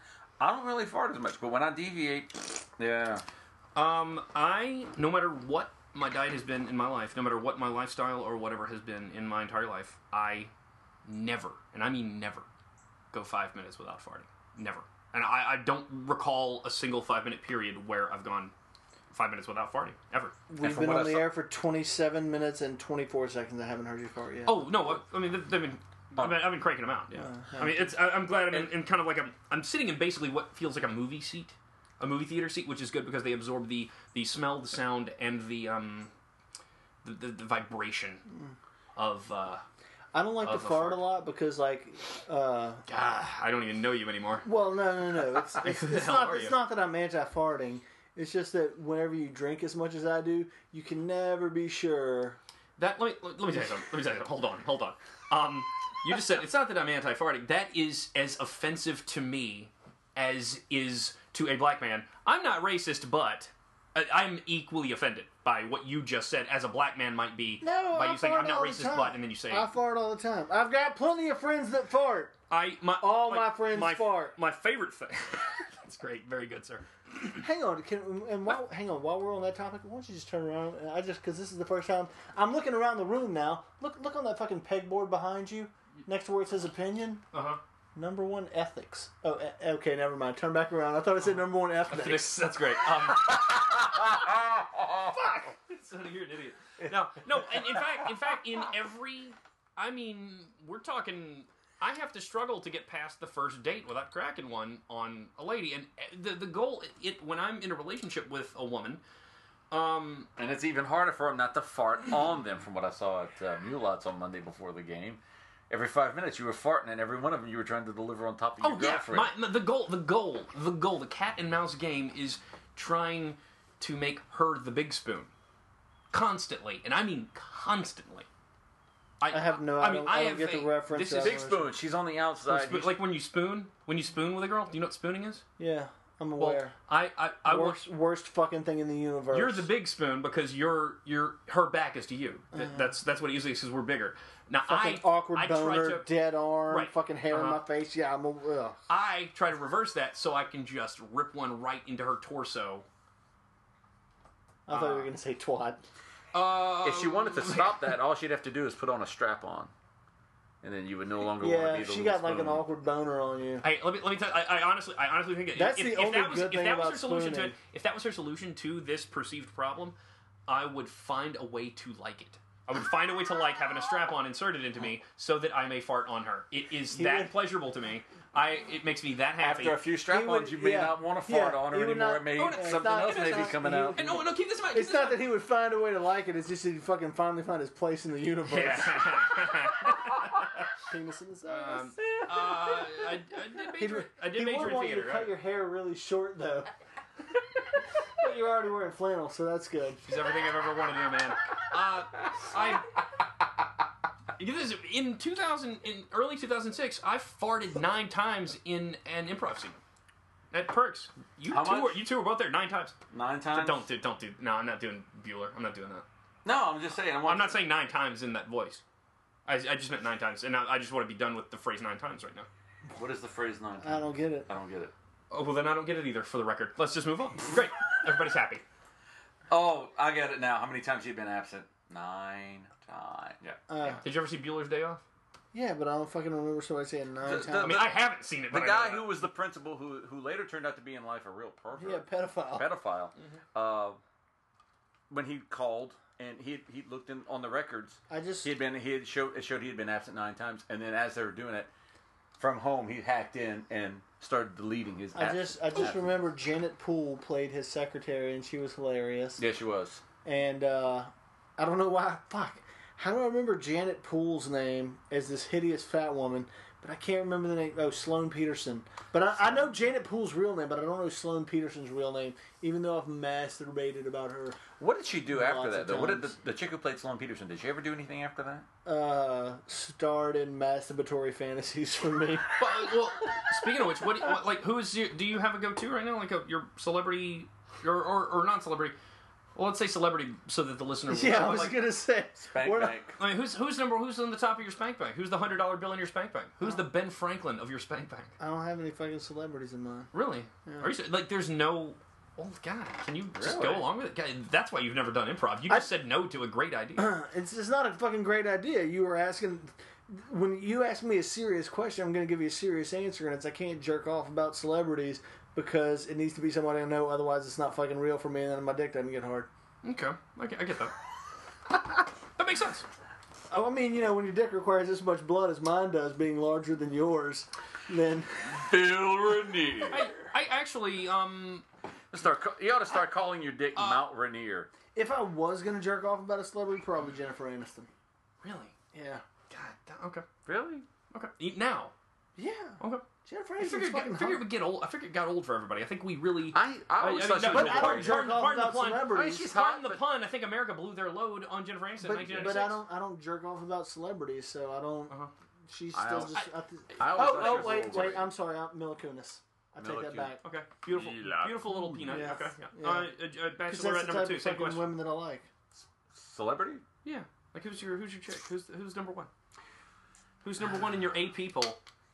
I don't really fart as much. But when I deviate, yeah.
Um, I, no matter what my diet has been in my life, no matter what my lifestyle or whatever has been in my entire life, I never, and I mean never, go five minutes without farting. Never. And I, I don't recall a single five minute period where I've gone five minutes without farting. Ever.
We've
from
been
what
on
I
the
saw-
air for twenty-seven minutes and twenty-four seconds. I haven't heard you fart yet.
Oh, no, I, I mean, they've, they've been... I've been, I've been cranking them out. Yeah, I mean, it's. I, I'm glad I'm in, in kind of like a. I'm sitting in basically what feels like a movie seat, a movie theater seat, which is good because they absorb the the smell, the sound, and the um, the the, the vibration of. Uh,
I don't like to
of a
fart,
fart.
a lot because, like, uh,
ah, I don't even know you anymore.
well, no, no, no. It's, it's,
Who the
it's
hell
not.
are
It's
you?
not that I'm anti-farting. It's just that whenever you drink as much as I do, you can never be sure.
That let me let me tell you something. Let me tell you something. Hold on, hold on. Um, you just said it's not that I'm anti-farting. That is as offensive to me as is to a black man. I'm not racist, but I- I'm equally offended by what you just said, as a black man might be.
No,
by
I
you saying
fart
I'm not
all the
racist,
time.
but and then you say
I fart all the time. I've got plenty of friends that fart.
I my
All
like,
my friends
my,
fart.
My favorite thing. That's great. Very good, sir.
Hang on, can, and while, hang on. While we're on that topic, why don't you just turn around? And I just because this is the first time I'm looking around the room now. Look, look on that fucking pegboard behind you, next to where it says opinion.
Uh huh.
Number one ethics. Oh, e- okay, never mind. Turn back around. I thought it said number one ethics.
That's great. Um, Fuck! So you're an idiot. No, no. And in fact, in fact, in every, I mean, we're talking. I have to struggle to get past the first date without cracking one on a lady, and the the goal, it when I'm in a relationship with a woman, um,
And it's even harder for them not to fart on them. From what I saw at uh, Mulat's on Monday before the game, every five minutes you were farting, and every one of them you were trying to deliver on top of your
oh yeah,
girlfriend.
my, my, the goal, the goal, the goal, the cat and mouse game is trying to make her the big spoon, constantly, and I mean constantly.
I have no. I,
mean,
don't,
I
I don't
have
get the
a-
reference.
this is
I
Big
don't
spoon. She's on the outside.
Spoon- like when you spoon, when you spoon with a girl. Do you know what spooning is?
Yeah, I'm
Well,
aware.
I, I, I work.
worst, worst fucking thing in the universe.
You're the big spoon because you're you're her back is to you. Th-
Uh-huh.
That's that's what it usually is because we're bigger. Now
fucking
I
awkward
I try
boner,
to
dead arm,
Right.
fucking hair in
Uh-huh.
my face. Yeah, I'm a. Ugh.
I try to reverse that so I can just rip one right into her torso.
I thought you were gonna say twat.
Uh,
If she wanted to stop that, all she'd have to do is put on a strap on, and then you would no longer want to
Yeah,
be the
she
little
got like an
spoon.
awkward boner on you.
Hey, let me let me tell you. I, I honestly, I honestly think it,
That's
if,
the
if
only
that was,
good
if
thing
that was
about
her solution to
spooning.
it, if that was her solution to this perceived problem, I would find a way to like it. I would find a way to like having a strap on inserted into me so that I may fart on her. It is
He
that
would-
pleasurable to me. I it makes me that happy.
After a few strap-ons,
would-
you may
yeah,
not want to fart
yeah,
on
he
her
would
anymore.
not-
it may
Oh, no,
it's
something
not-
else may
it's
be
not-
coming
he-
out.
and no, no, keep this in mind. keep
It's
this in
not that
mind.
he would find a way to like it. It's just that he fucking finally find his place in the universe.
Yeah.
Penis in his ass.
um, uh, I, I did
He
major.
would-
I did
he
major
would
in
want you
theater.
to cut
Right?
your hair really short though. But you're already wearing flannel, so that's good.
She's everything I've ever wanted in a man. Uh, I. Get this, in two thousand, in early two thousand six, I farted nine times in an improv scene. At Perks, you
How
two
much?
were you two were both there nine times.
Nine times?
Don't do, don't do. No, I'm not doing Bueller. I'm not doing that.
No, I'm just saying. I'm,
I'm not saying nine times in that voice. I, I just meant nine times, and I, I just want to be done with the phrase nine times right now.
What is the phrase nine times?
I don't get it.
I don't get it.
Oh well, then I don't get it either. For the record, let's just move on. Great, everybody's happy.
Oh, I get it now. How many times have you been absent? Nine times. Yeah.
Uh,
Did you ever see Bueller's Day Off?
yeah, but I don't fucking remember somebody saying nine
The-
times.
the-
I mean, I haven't seen it.
The
But I
guy
know
who
that.
was the principal, who who later turned out to be in life a real pervert,
yeah, pedophile.
pedophile, uh, when he called and he he looked in on the records,
I just
he had been he had showed it showed he had been absent nine times, and then as they were doing it from home, he hacked in and started deleting his.
I
abs-
just I just
absence.
remember Janet Poole played his secretary and she was hilarious.
Yeah, she was.
And uh, I don't know why. Fuck. How do I remember Janet Poole's name as this hideous fat woman? But I can't remember the name. Oh, Sloane Peterson. But I, I know Janet Poole's real name, but I don't know Sloane Peterson's real name, even though I've masturbated about her.
What did she do after
Lots
that
of
though? What did the,
times.
the chick who played Sloane Peterson? Did she ever do anything after that?
Uh, starred in masturbatory fantasies for me.
Well, well, speaking of which, what, what like who is your, do you have a go-to right now? Like a, your celebrity or or, or non-celebrity? Well, let's say celebrity so that the listener.
Yeah, I
will
was
like,
gonna say.
Spank
we're not-
bank.
I mean, who's who's number who's on the top of your spank bank? Who's the hundred dollar bill in your spank bank? Who's the Ben Franklin of your spank bank?
I don't have any fucking celebrities in mind.
Really? Are you ser- like? There's no. Oh God! Can you just
Really?
go along with it? God, that's why you've never done improv. You just said no to a great idea.
It's it's not a fucking great idea. You were asking. When you ask me a serious question, I'm going to give you a serious answer, and it's I can't jerk off about celebrities because it needs to be somebody I know. Otherwise, it's not fucking real for me, and then my dick doesn't get hard.
Okay, I get, I get that. That makes sense.
Oh, I mean, you know, when your dick requires this much blood as mine does, being larger than yours, then
Bill Rainier.
I, I actually um.
Start. ca- You ought to start calling your dick Mount Rainier.
if I was going to jerk off about a celebrity, probably Jennifer Aniston.
Really?
Yeah.
God. da- Okay.
Really?
Okay. Eat now.
Yeah.
Okay.
Jennifer
I
Aniston's
figured, I
fucking
figured it
hot.
would get old. I figured it got old for everybody. I think we really.
I I always
I
thought
mean,
she
no,
was
But I
a
don't
warrior.
jerk off
Pardon the
about
pun.
celebrities.
I mean, she's
Pardon
hot,
the
but-
pun. I think America blew their load on Jennifer Aniston in
But,
nineteen
but
ninety-six.
I don't I don't jerk off about celebrities, so I don't.
Uh-huh.
She's
I
still
don't-
just. I, th-
I always
oh,
thought she
oh
was a
wait,
little
wait.
warrior.
I'm sorry. I'm Mila Kunis. I take
Mila
that
Kunis.
back.
Okay. Beautiful.
Yeah.
Beautiful little peanut.
Yeah.
Okay. Yeah.
Yeah.
Uh, uh, uh,
Because
Bachelorette
that's the
number
type
two.
of
Same
fucking
question.
women that I like.
Celebrity?
Yeah. Like who's your who's your chick? Who's who's number one? Who's number one in your A people?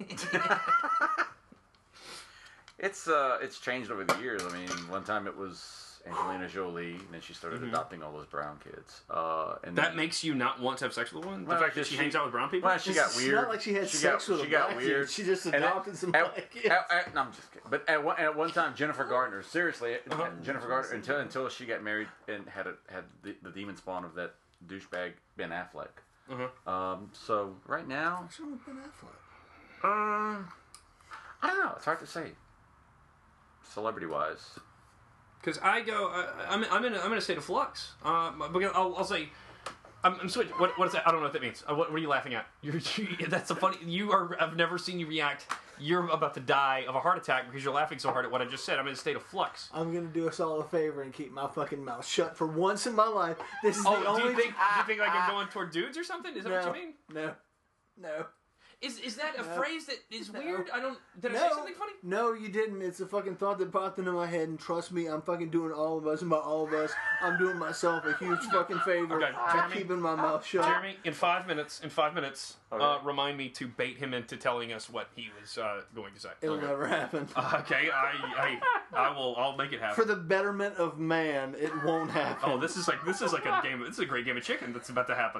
It's uh, it's changed over the years. I mean, one time it was Angelina Jolie, and then she started adopting all those brown kids. Uh, and
That
then,
makes you not want to have sex with a woman? The
Well,
fact that
just
she
she-
hangs out with brown people?
well, she got
It's
weird.
not like she had
she
sex
got,
with a
she got
black
weird.
kid. She just
And at-
adopted some
at-
black kids.
at- at- no, I'm just kidding. But at one, at one time, Jennifer Gardner, seriously,
Uh-huh.
Jennifer Gardner, until until she got married and had a, had the, the demon spawn of that douchebag Ben Affleck.
Uh-huh.
Um, so right now,
What's wrong with Ben Affleck?
um, I don't know. It's hard to say. Celebrity wise,
Because I go, I, I'm, I'm in, a, I'm in a state of flux. Uh, because I'll, I'll say, I'm, I'm switching. What, what is that? I don't know what that means. Uh, what, what are you laughing at? You're, you, that's a funny. You are. I've never seen you react. You're about to die of a heart attack because you're laughing so hard at what I just said. I'm in a state of flux.
I'm gonna do us all a favor and keep my fucking mouth shut for once in my life. This is
Oh,
the
do
only.
you think? Do you think like I'm going toward dudes or something? Is that
no,
what you mean?
no, no.
Is is that a
No.
phrase that is
No.
weird? I don't. Did I
No,
say something funny?
no, you didn't. It's a fucking thought that popped into my head, and trust me, I'm fucking doing all of us, and by all of us, I'm doing myself a huge fucking favor
Okay,
by
Jeremy.
keeping my mouth shut.
Jeremy, in five minutes, in five minutes,
Okay.
uh, remind me to bait him into telling us what he was uh, going to say.
It'll never happen.
Okay, I, I, I will. I'll make it happen.
For the betterment of man, it won't happen.
Oh, this is like this is like a game. This is a great game of chicken that's about to happen.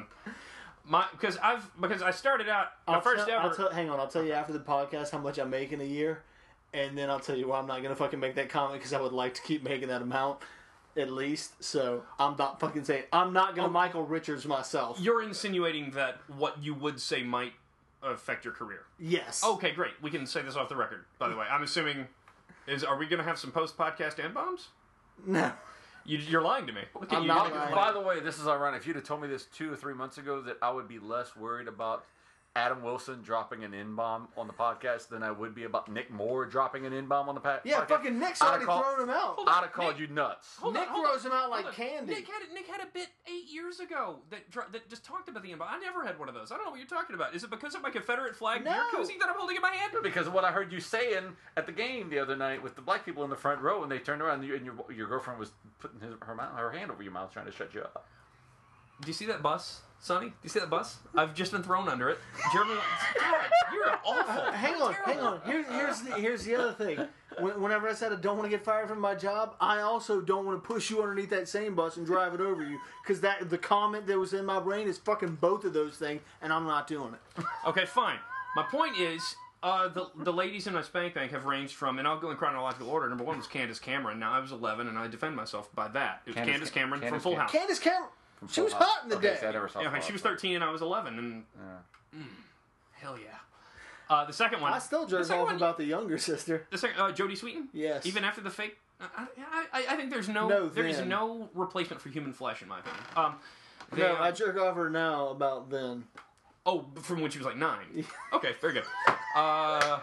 My because I've because I started out my
I'll
first
tell,
ever.
I'll tell, hang on, I'll tell you after the podcast how much I make in a year, and then I'll tell you why I'm not gonna fucking make that comment because I would like to keep making that amount at least. So I'm not fucking saying I'm not gonna
Oh.
Michael Richards myself.
You're insinuating that what you would say might affect your career.
Yes.
Okay, great. We can say this off the record. By the way, I'm assuming is are we going to have some post podcast N bombs?
No.
You, you're lying to me. Look at
I'm
you.
not
You're
lying.
By the way, this is ironic. If you'd have told me this two or three months ago, that I would be less worried about Adam Wilson dropping an N-bomb on the podcast than I would be about Nick Moore dropping an N-bomb on the pa-
Yeah,
podcast.
fucking Nick's
I'd have
already
called-
thrown him out.
Hold on.
I'd have called
Nick-
you nuts.
Hold
Nick
on, hold
throws
on,
him out like
hold on.
candy.
Nick had a, Nick had a bit eight years ago that dr- that just talked about the N bomb. I never had one of those. I don't know what you're talking about. Is it because of my Confederate flag
No.
beer koozie that I'm holding in my hand?
Because of what I heard you saying at the game the other night with the black people in the front row, and they turned around and, you, and your your girlfriend was putting his, her mouth, her hand over your mouth trying to shut you up.
Do you see that bus, Sonny? Do you see that bus? I've just been thrown under it. Jeremy, God, you're awful.
Uh, hang
You're
on, hang
terrible.
on. Here, here's the here's the other thing. When, whenever I said I don't want to get fired from my job, I also don't want to push you underneath that same bus and drive it over you, because that the comment that was in my brain is fucking both of those things, and I'm not doing it.
Okay, fine. My point is, uh, the the ladies in my spank bank have ranged from, and I'll go in chronological order. Number one was Candace Cameron. Now I was eleven, and I defend myself by that. It was
Candace
Candace,
Ca-
Cameron
Candace
from Full
Cam-
House.
Candace Cameron, she
Full
was
House.
hot in the
Okay,
day.
so I never saw
Yeah,
Full
she was
House.
thirteen, and I was eleven, and
Yeah.
hell yeah. Uh, the second one,
I still
the
jerk
second
off
one-
about the younger sister.
The second, uh, Jodie Sweetin.
Yes.
Even after the fake, I, I, I think there's no,
No,
there is
then.
no replacement for human flesh in my opinion. Um, they,
No,
uh,
I jerk off her now about then.
oh, from when she was like nine. Okay, very good. Uh,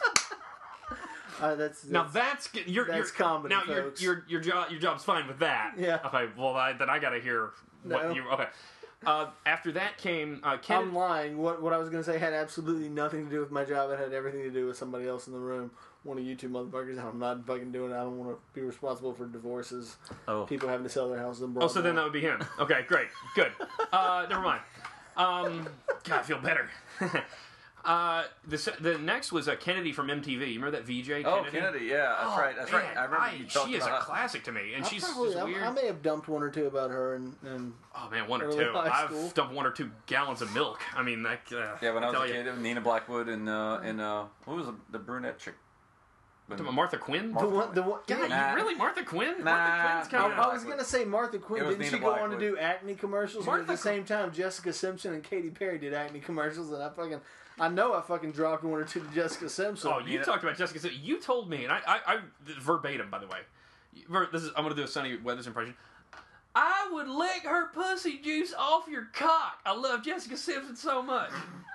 Uh, that's,
now
that's
that's good. You're,
that's
you're,
comedy,
Now your
folks.
your your job your job's fine with that.
Yeah.
Okay. Well, I, then I got to hear what
No.
you. Okay. Uh, after that came uh, Ken.
I'm lying. What what I was going to say had absolutely nothing to do with my job. It had everything to do with somebody else in the room. One of you two motherfuckers. I'm not fucking doing it. I don't want to be responsible for divorces.
Oh.
People having to sell their houses. And
Oh, so then that would be him. Okay, great, good. Uh, never mind. Um, God, I feel better. uh, the se- the next was uh, Kennedy from M T V. You remember that V J?
Oh,
Kennedy?
Kennedy, yeah, that's
Oh,
right, that's
man,
right. I remember you talked
She is a
about that.
classic to me, and
I
she's
probably,
just
I,
weird.
I may have dumped one or two about her, and, and
oh man, one or
early
two.
high school.
I've dumped one or two gallons of milk. I mean, that. Uh,
Yeah, when I was
tell
a
you.
kid, it was Nina Blackwood and uh, and uh, what was the, the brunette chick?
Talking about Martha Quinn.
the one, the one,
God,
Nah.
you really Martha Quinn?
Nah.
Martha Quinn's
I,
kind
Nina
I
of.
was gonna say Martha Quinn.
It was
Didn't
Nina
she go on to
Blackwood.
do acne commercials?
Martha
but at the same time, Jessica Simpson and Katy Perry did acne commercials, and I fucking, I know I fucking dropped one or two to Jessica Simpson.
Oh, you
Nina-
talked about Jessica. Simpson. You told me, and I, I, I verbatim, by the way. Ver- This is I'm gonna do a Sunny Weathers impression. I would lick her pussy juice off your cock. I love Jessica Simpson so much.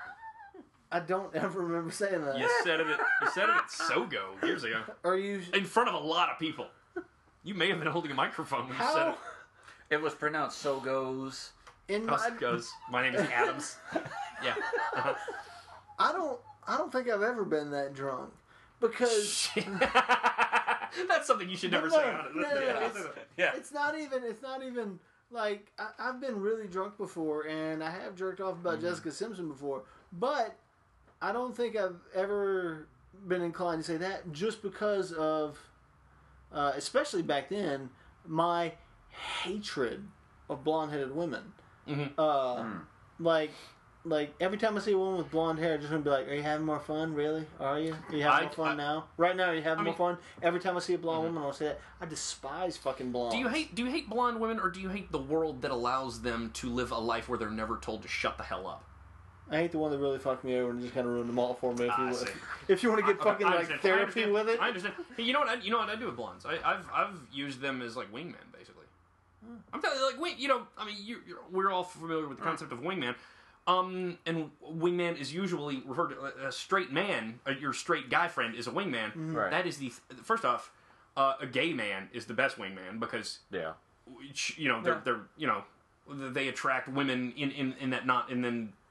I don't ever remember saying that.
You said it. At, you said it at Sogo years ago,
Are you?
in front of a lot of people. You may have been holding a microphone when you said
How?
it.
It was pronounced so goes.
In
How's
my,
it goes? My name is Adams. Yeah. Uh-huh.
I don't. I don't think I've ever been that drunk because
That's something you should never
No,
say
no,
on it.
no, no,
Yeah.
it's-
Yeah.
it's not even. It's not even like I, I've been really drunk before, and I have jerked off about Jessica Simpson before, but I don't think I've ever been inclined to say that just because of, uh, especially back then, my hatred of blonde-headed women.
Mhm.
Uh, Like, like every time I see a woman with blonde hair, I just want to be like, "Are you having more fun? Really? Are you? Are you having
I-
more fun
I-
now? Right now, are you having
I
more
mean-
fun?" Every time I see a blonde woman, I'll say that. I despise fucking blondes.
Do you hate do you hate blonde women, or do you hate the world that allows them to live a life where they're never told to shut the hell up?
I hate the one that really fucked me over and just kind of ruined them all for me. If
Ah, I
you,
see.
if, if you want to get fucking
I
like
understand. I
therapy
understand.
with it,
I understand. Hey, you know what? I, you know what I do with blondes? I, I've I've used them as like wingmen, basically. I'm telling you, like wing. You know, I mean, you, you're, we're all familiar with the concept of wingman. Um, and wingman is usually referred to a straight man. Uh, your straight guy friend is a wingman.
Right.
That is the first off. Uh, a gay man is the best wingman because
Yeah.
you know they're
Yeah.
they're you know they attract women in, in, in that not and then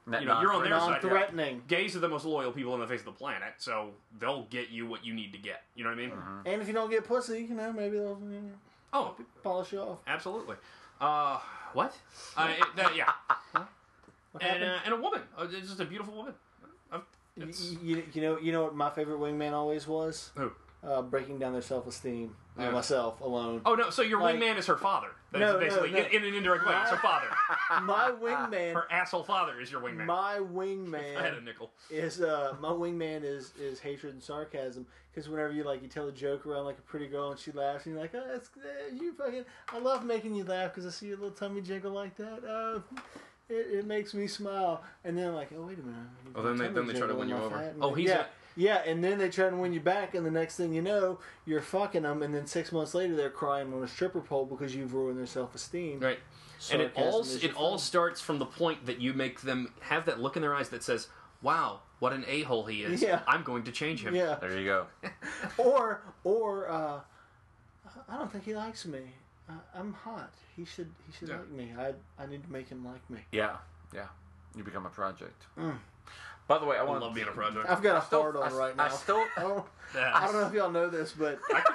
you know, you're on their side.
Non-threatening.
Gays are the most loyal people on the face of the planet, so they'll get you what you need to get. You know what I mean?
Mm-hmm.
And if you don't get pussy, you know, maybe they'll you know,
Oh,
polish you off.
absolutely. Uh, what? Uh, it, that, yeah.
What
And,
happened?
uh, and a woman. Uh, it's just a beautiful woman. Uh, it's-
you, you, you know, you know what my favorite wingman always was?
Who?
Uh, breaking down their self-esteem. Uh,
Yeah.
myself alone.
Oh, no, so your
Like-
wingman is her father. That's
No, no,
basically,
no.
In, in an indirect way. It's her father.
My wingman.
Her asshole father is your wingman.
My
I had a
wingman
nickel.
is uh my wingman is is hatred and sarcasm, because whenever you like you tell a joke around like a pretty girl and she laughs and you're like, oh, that's uh, you fucking I love making you laugh because I see your little tummy jiggle like that. Oh, it, it makes me smile. And then I'm like, oh wait a minute.
Oh, then they-
Tummy
then they try to
jiggle
win
in
you
my
over.
fat.
Oh, he's
yeah.
a-
Yeah, and then they try to win you back, and the next thing you know, you're fucking them, and then six months later, they're crying on a stripper pole because you've ruined their self-esteem.
Right. And it
Sarcasm
all
is
it
your
all
friend.
starts from the point that you make them have that look in their eyes that says, "Wow, what an a-hole he is.
Yeah.
I'm going to change him."
Yeah.
There you go.
Or, or, uh, I don't think he likes me. Uh, I'm hot. He should, he should
Yeah.
like me. I, I need to make him like me.
Yeah, yeah. You become a project.
Mm.
By the way, I
I
want
love being a project.
I've got a
I still-
hard on
I-
right now.
I still.
I don't,
Yeah.
I don't know if y'all know this, but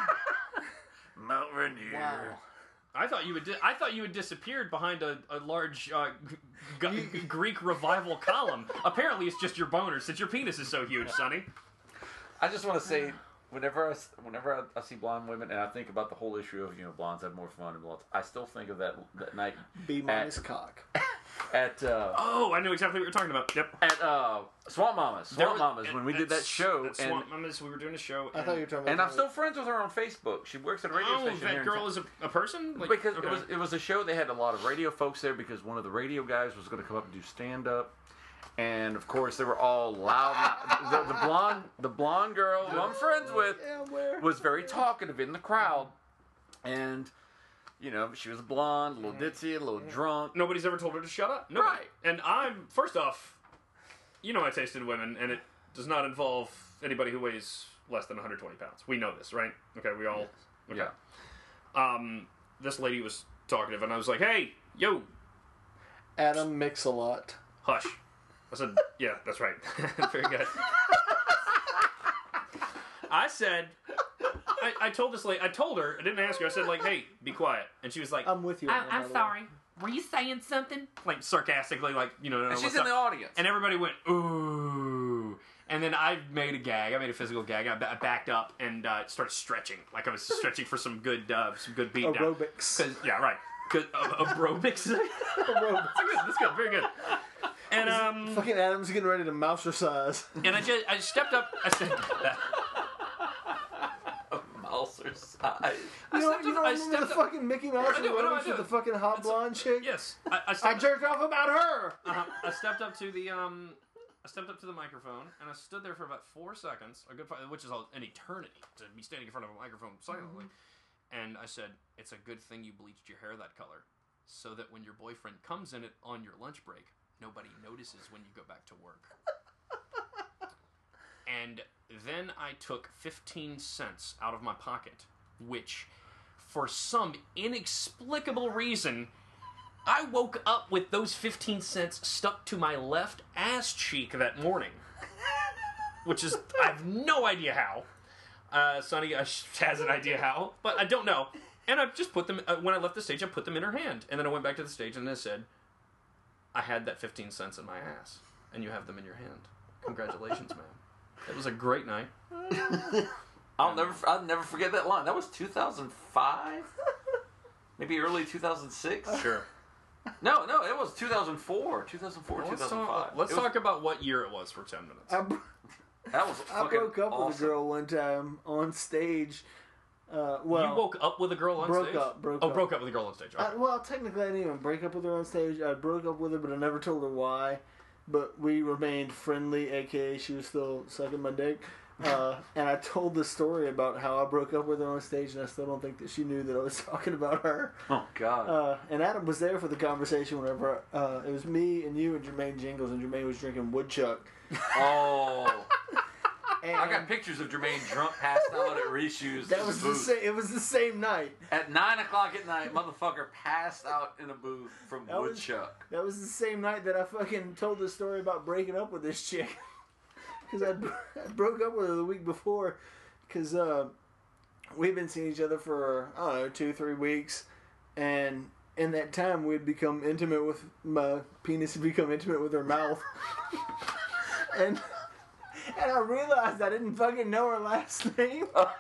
Mount Rainier.
wow.
I thought you had di- I thought you had disappeared behind a, a large uh, g- g- Greek revival column. Apparently, it's just your boner since your penis is so huge, Sonny.
I just want to say, whenever I, s- whenever I, I see blonde women, and I think about the whole issue of you know blondes have more fun than blondes, I still think of that that night
B minus cock.
at uh,
Oh, I knew exactly what you're talking about. Yep.
at uh, Swamp Mamas.
There
Swamp
was-
Mamas
at-
when we
at
did that
S-
show,
at
and
Swamp Mamas, we were doing a show.
I thought you were talking about.
and I'm still friends with her on Facebook. She works at a radio
Oh,
station here
that
in
girl
town.
is a, a person? Like,
Because
okay.
it was it was a show. They had a lot of radio folks there because one of the radio guys was going to come up and do stand up, and of course they were all loud. the, the blonde the blonde girl who I'm friends with
Yeah, where?
was very talkative in the crowd, and you know she was blonde, a little ditzy, a little drunk.
Nobody's ever told her to shut up. Nobody.
Right.
And I'm, first off, you know my taste in women, and it does not involve anybody who weighs less than one hundred twenty pounds. We know this, right? Okay, we all. Okay.
Yeah.
Um, this lady was talkative, and I was like, hey, yo,
Adam Mix-a-Lot.
hush. I said, yeah, that's right. Very good. I said, I, I told this lady, I told her, I didn't ask her, I said, like, hey, be quiet. And she was like,
I'm with you. on
I,
that, by
I'm
the way.
sorry. Were you saying something? Like, sarcastically, like, you know, no, no,
And she's
what's
in
up?
the audience.
And everybody went, ooh. And then I made a gag. I made a physical gag. I, ba- I backed up and uh, started stretching. Like I was stretching for some good uh, some good beat down.
Aerobics.
'Cause- yeah, right. 'Cause, uh, aerobics? That's
Aerobics.
good. That's good. Very good. And um,
Fucking Adam's getting ready to mousercise.
and I just I stepped up. I said,
Mouser size.
I
You don't,
stepped
you
up.
don't
I
remember
stepped
the
up.
fucking Mickey Mouse
I do, I do, I
aerobics
do.
with the fucking hot blonde chick?
Yes, I, I
I
stepped.
jerked off about her!
Uh-huh. I stepped up to the um, I stepped up to the microphone and I stood there for about four seconds, a good, fi- which is all- an eternity to be standing in front of a microphone silently. And I said, "It's a good thing you bleached your hair that color, so that when your boyfriend comes in it on your lunch break, nobody notices when you go back to work." And then I took fifteen cents out of my pocket, which, for some inexplicable reason, I woke up with those fifteen cents stuck to my left ass cheek that morning. Which is, I have no idea how. Uh, Sonny uh, has an idea how, but I don't know. And I just put them, uh, when I left the stage, I put them in her hand. And then I went back to the stage and I said, I had that fifteen cents in my ass, and you have them in your hand. Congratulations, ma'am. It was a great night.
I'll never I'll never forget that line. That was two thousand five, maybe early two thousand six.
Sure.
No, no, it was two thousand four, two thousand four,
Let's,
two thousand five.
talk, let's
It was-
talk about what year it was for ten minutes.
I, bro-
That was
I
fucking
broke up with a
awesome.
girl one time on stage. Uh, well,
you woke up with a girl on
broke
stage?
up, broke
oh,
up.
broke up with a girl on stage. Okay.
I, well, technically, I didn't even break up with her on stage. I broke up with her, but I never told her why. But we remained friendly, aka she was still sucking my dick. Uh, and I told the story about how I broke up with her on stage, and I still don't think that she knew that I was talking about her.
Oh God.
Uh, and Adam was there for the conversation whenever uh, it was me and you and Jermaine Jingles, and Jermaine was drinking Woodchuck.
oh.
And
I got pictures of Jermaine drunk, passed out at Rishu's.
That was the
booth.
same. It was the same night.
At nine o'clock at night, motherfucker passed out in a booth from
That was-
Woodchuck.
That was the same night that I fucking told the story about breaking up with this chick. Because I, I broke up with her the week before. Because uh, we'd been seeing each other for, I don't know, two, three weeks. And in that time, we'd become intimate with, my penis had become intimate with her mouth. and and I realized I didn't fucking know her last name.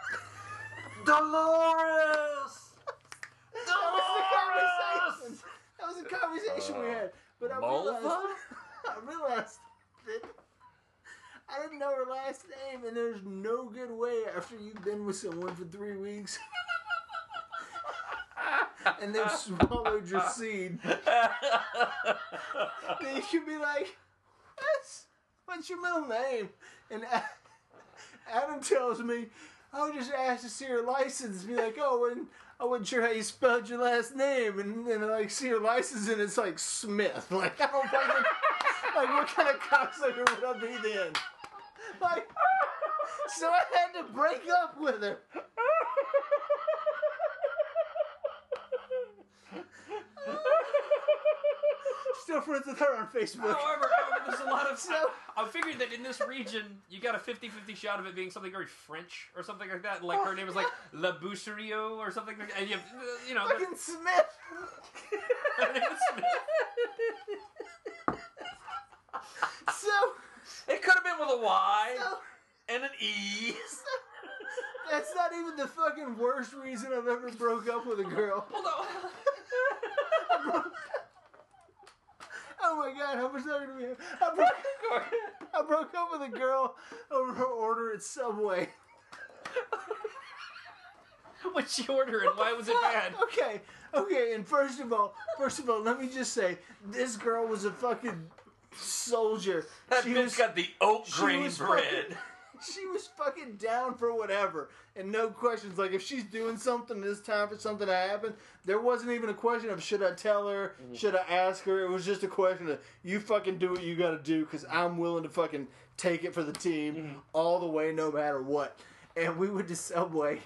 Dolores!
That was the conversation. That was the conversation we had. But I realized,
Mulva?
I realized that I didn't know her last name, and there's no good way after you've been with someone for three weeks and they've swallowed your seed. Then you should be like, what's, what's your middle name? And Adam tells me, I would just ask to see her license. Be like, oh, and I wasn't sure how you spelled your last name. And then I like see her license and it's like Smith. Like, I don't fucking, like, what kind of cocksucker would I be then? Like, so I had to break up with her. Still friends with her on Facebook.
However, however, there's a lot of... I, I figured that in this region, you got a fifty-fifty shot of it being something very French or something like that. Like, her name was like La Boucherio or something like that. And you, you know...
Fucking Smith.
Her name is Smith.
So,
It could have been with a Y
so,
and an E.
that's not even the fucking worst reason I've ever broke up with a girl.
Hold on.
Oh my god, how much longer do we have? I broke, I broke up with a girl over her order at Subway.
What'd she order and why was it bad?
Okay, okay, and first of all, first of all, let me just say, this girl was a fucking soldier.
That
She
bitch
was-
got the oat
she
grain
was
bread.
fucking- She was fucking down for whatever, and no questions. Like, if she's doing something, it's time for something to happen. There wasn't even a question of should I tell her, should I ask her. It was just a question of you fucking do what you gotta do because I'm willing to fucking take it for the team
Mm-hmm.
all the way, no matter what. And we went to Subway.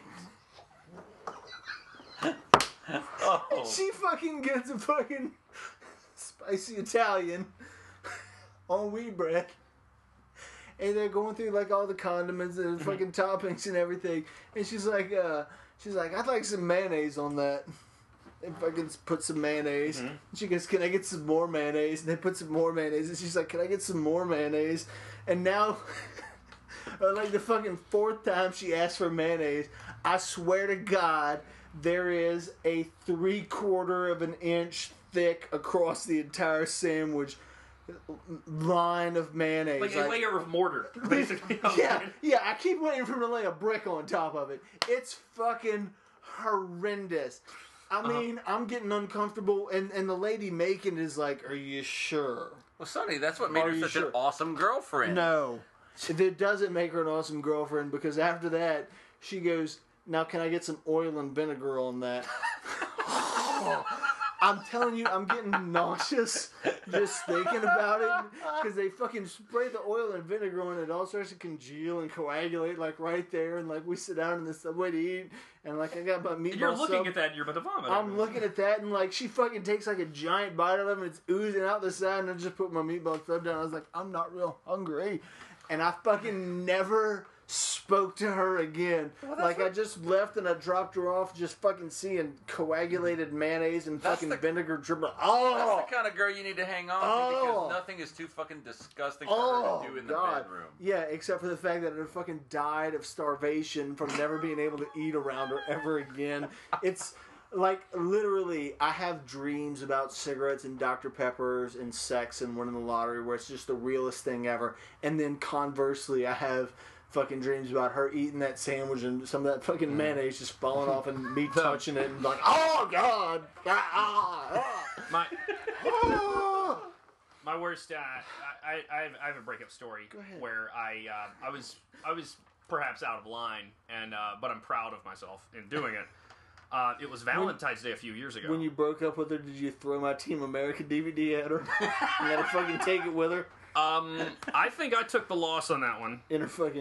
Oh.
She fucking gets a fucking spicy Italian on wheat bread. And they're going through like all the condiments and fucking toppings and everything. And she's like, uh, she's like, I'd like some mayonnaise on that. They fucking put some mayonnaise.
Mm-hmm.
And she goes, can I get some more mayonnaise? And they put some more mayonnaise. And she's like, can I get some more mayonnaise? And now, uh, like the fucking fourth time she asked for mayonnaise, I swear to God, there is a three quarter of an inch thick across the entire sandwich line of mayonnaise.
Like a
Like-
layer of mortar, basically.
yeah, yeah, I keep waiting for him to lay a brick on top of it. It's fucking horrendous. I mean, uh-huh. I'm getting uncomfortable, and, and the lady making it is like, are you sure?
Well, Sonny, that's what made
Are
her
you
such
sure?
an awesome girlfriend.
No. It doesn't make her an awesome girlfriend, because after that, she goes, now can I get some oil and vinegar on that? I'm telling you, I'm getting nauseous just thinking about it, because they fucking spray the oil and vinegar on it. It all starts to congeal and coagulate, like, right there, and, like, we sit down in the Subway to eat, and, like, I got my meatball
You're looking
sub.
at that and you're about to vomit.
I'm looking at that, and, like, she fucking takes, like, a giant bite out of it, and it's oozing out the side, and I just put my meatball sub down. I was like, I'm not real hungry. And I fucking never spoke to her again.
Well,
like,
what-
I just left and I dropped her off just fucking seeing coagulated mayonnaise and
That's
fucking
the-
vinegar dribbling. Oh!
That's the kind of girl you need to hang on to
Oh.
because nothing is too fucking disgusting for
Oh,
her to do in the
God.
bedroom.
Yeah, except for the fact that I fucking died of starvation from never being able to eat around her ever again. It's like, literally, I have dreams about cigarettes and Doctor Peppers and sex and winning the lottery where it's just the realest thing ever. And then conversely, I have fucking dreams about her eating that sandwich and some of that fucking mayonnaise just falling off and me touching it and like, oh, God! Ah, ah,
My
ah.
my worst. Uh, I, I I have I have a breakup story
Go ahead.
where I uh, I was I was perhaps out of line and uh, but I'm proud of myself in doing it. Uh, it was Valentine's Day a few years ago.
When you broke up with her, did you throw my Team America D V D at her? You had to fucking take it with her
um, I think I took the loss on that one.
in her fucking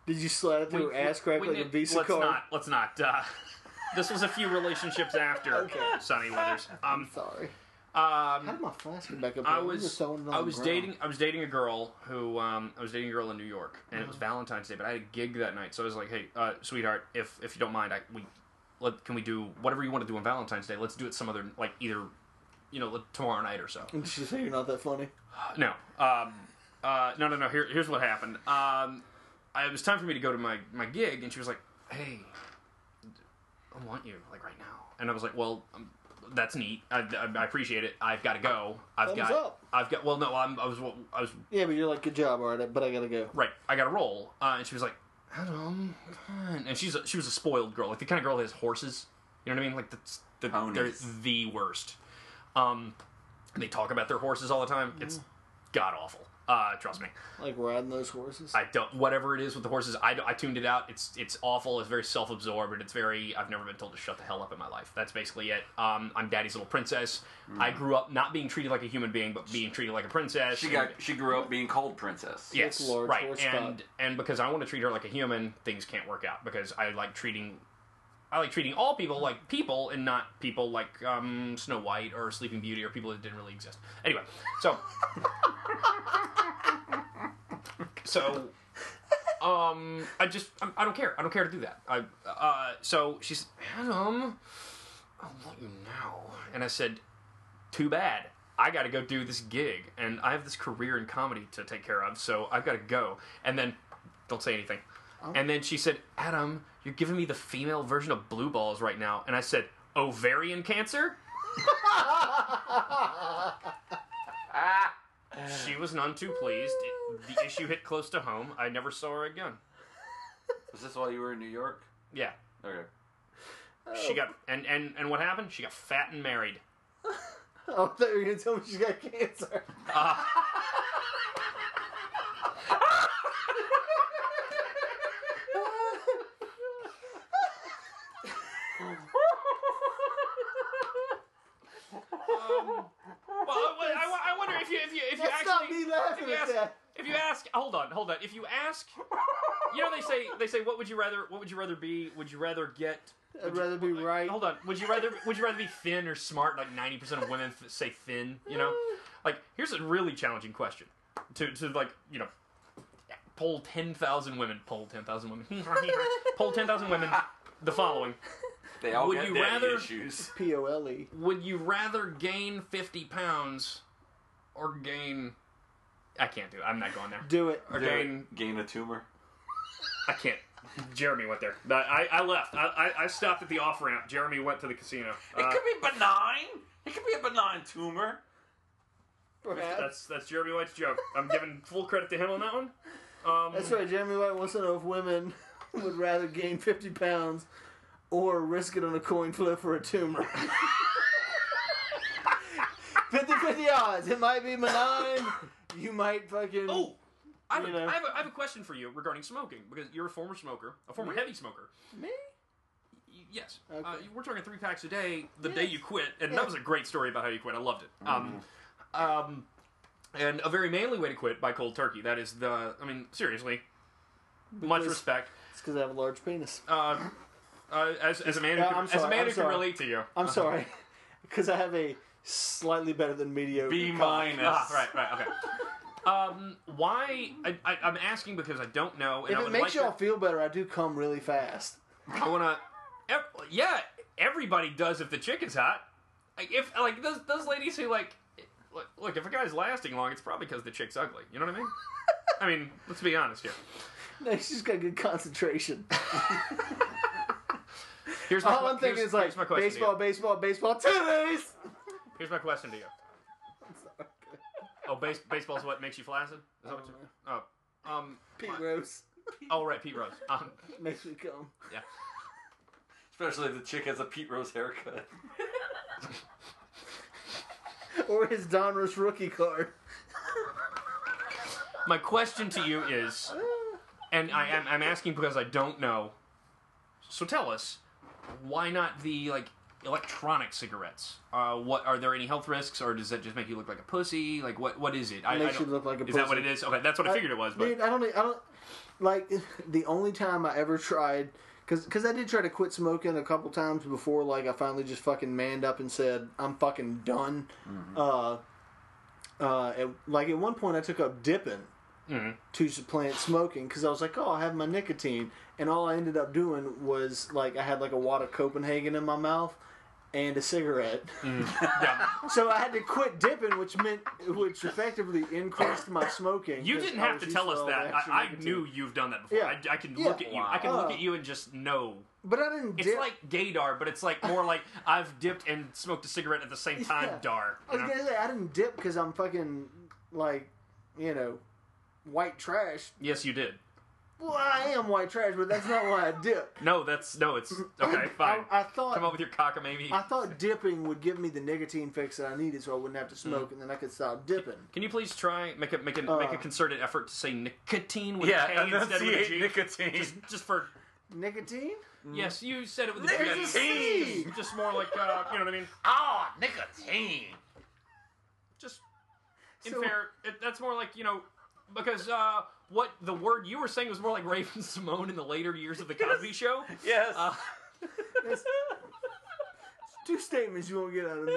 Did you slide it through her ass crack
we
like a
did-
Visa
let's
card?
not. Let's not. Uh, this was a few relationships after
Okay.
Sunny Weathers.
I'm
Um,
sorry.
um,
How did my flask get back up?
I
there? We
was
just throwing it on
I
the
was
ground.
dating I was dating a girl who um, I was dating a girl in New York, and it was Valentine's Day, but I had a gig that night, so I was like, hey, uh, sweetheart, if if you don't mind, I we let can we do whatever you want to do on Valentine's Day? Let's do it some other like either you know like, tomorrow night or so.
Did she say you're not that funny?
No, um, uh, no, no, no. Here, here's what happened. Um, I, it was time for me to go to my my gig, and she was like, hey, I want you like right now, and I was like, well. Um, That's neat. I, I, I appreciate it. I've got to go. I've
Thumbs
got.
up.
I've got. Well, no. I'm, I was. I was.
Yeah, but you're like, good job, alright, but I gotta go.
Right. I got to roll. Uh, and she was like, Adam, come on. And she's a, she was a spoiled girl, like the kind of girl that has horses. You know what I mean? Like that's the
Ponies.
they're the worst. Um, they talk about their horses all the time. It's god awful. Uh, trust me.
Like riding those horses.
I don't. Whatever it is with the horses, I, I tuned it out. It's it's awful. It's very self-absorbed, and it's very. I've never been told to shut the hell up in my life. That's basically it. Um, I'm Daddy's little princess.
Mm.
I grew up not being treated like a human being, but being treated like a princess.
She
and-
got. She grew up being called princess.
Yes,
Six large
right,
horse
and
cock.
and because I want to treat her like a human, things can't work out because I like treating. I like treating all people like people and not people like um, Snow White or Sleeping Beauty or people that didn't really exist. Anyway, so so um, I just I, I don't care. I don't care to do that. I uh, so she's Adam, I'll let you know, and I said, too bad. I got to go do this gig, and I have this career in comedy to take care of, so I've got to go. And then, don't say anything. And then she said, Adam, you're giving me the female version of blue balls right now. And I said, ovarian cancer? She was none too pleased. It, the issue hit close to home. I never saw her again.
Was this while you were in New York?
Yeah.
Okay.
She got, and, and, and what happened? She got fat and married.
Oh, I thought you were gonna tell me she got cancer.
Uh, Um, well, I, I wonder if you if you if you
That's
actually
not me laughing
if you
at
ask,
that.
if you ask hold on hold on if you ask you know they say they say what would you rather what would you rather be would you rather get
I'd
would you-
rather be
like,
right.
hold on would you rather would you rather be thin or smart like ninety percent of women th- say thin you know like here's a really challenging question to to like you know poll ten thousand women poll ten thousand women poll ten thousand women the following.
They all
Would
get
you
daddy
rather-
issues.
P O L E.
Would you rather gain fifty pounds or gain... I can't do it. I'm not going there.
Do it.
Or
Do
gain...
it. Gain a tumor.
I can't. Jeremy went there. I, I left. I, I, I stopped at the off-ramp. Jeremy went to the casino.
It
Uh,
could be benign. It could be a benign tumor.
Perhaps.
that's, that's Jeremy White's joke. I'm giving full credit to him on that one. Um,
That's right. Jeremy White wants to know if women would rather gain fifty pounds or risk it on a coin flip for a tumor. fifty-fifty odds. It might be benign. You might fucking...
Oh! I have,
You
a,
know.
I, have a, I have a question for you regarding smoking, because you're a former smoker, a former
Me?
heavy smoker.
Me?
Y- Yes.
Okay.
Uh, we're talking three packs a day the day
Yes.
you quit, and
Yeah.
that was a great story about how you quit. I loved it. Um, um, and a very manly way to quit by cold turkey. That is the, I mean, seriously, much
Because-
respect.
It's because I have a large penis.
Uh, uh, as, as a man who
Uh,
can,
I'm
as a
sorry,
man
I'm
who can
sorry.
relate to you.
I'm sorry. Because I have a slightly better than mediocre...
B
cock.
minus.
Ah, right, right, okay. Um, why? I, I, I'm asking because I don't know. And
If
I
it
would
makes
like
y'all
to-
feel better, I do come really fast.
I wanna. Ev- yeah, everybody does if the chicken's hot. Like if like those those ladies who like, look, look if a guy's lasting long, it's probably because the chick's ugly. You know what I mean? I mean, let's be honest here.
No, she's just got good concentration.
Here's my,
All
que-
I'm thinking
here's,
is like
here's my question
baseball,
to
baseball, baseball, titties.
you. Here's my question to you. Oh, base, baseball's what makes you flaccid? Is that what you, oh, um,
Pete
my-
Rose
oh right, Pete Rose. Um,
makes me come.
yeah.
Especially if the chick has a Pete Rose haircut.
Or his Donruss rookie card.
My question to you is, and I am I'm asking because I don't know. So tell us, why not the like electronic cigarettes? Uh, what are there any health risks, or does that just make you look like a pussy? Like what what is it? I,
Makes
I
you
don't-
look like a
Is that what
pussy.
it is? Okay, that's what I figured it was. But
Dude, I don't. I don't. like the only time I ever tried, because because I did try to quit smoking a couple times before, like I finally just fucking manned up and said I'm fucking done. Mm-hmm. Uh, uh, at, like at one point I took up dipping mm-hmm. to supplant smoking because I was like, oh, I have my nicotine, and all I ended up doing was like I had like a wad of Copenhagen in my mouth. And a cigarette. Mm. Yeah. So I had to quit dipping, which meant, which effectively increased my smoking.
You didn't have to tell us that. I, I knew you've done that before. Yeah. I, I can yeah. look at you. Wow. I can uh, look at you and just know.
But I didn't.
It's
dip.
like gaydar, but it's like more like I've dipped and smoked a cigarette at the same time. Yeah. Dar.
I was know? gonna say I didn't dip because I'm fucking like, you know, white trash.
Yes, you did.
Well, I am white trash, but that's not why I dip.
No, that's no. It's okay. Fine.
I, I thought
come up with your cockamamie.
I thought dipping would give me the nicotine fix that I needed, so I wouldn't have to smoke, mm. and then I could stop dipping.
Can you please try make a make a uh, make a concerted effort to say nicotine with
yeah,
a K instead of a G?
Nicotine.
Just, just for
nicotine.
Yes, you said it with
a G.
Just, just more like uh, you know what I mean.
Oh, nicotine.
Just in so, fair, it, that's more like you know because. Uh, What the word you were saying was more like Raven Simone in the later years of the Cosby Show.
Yes.
Uh,
That's two statements you won't get out of me.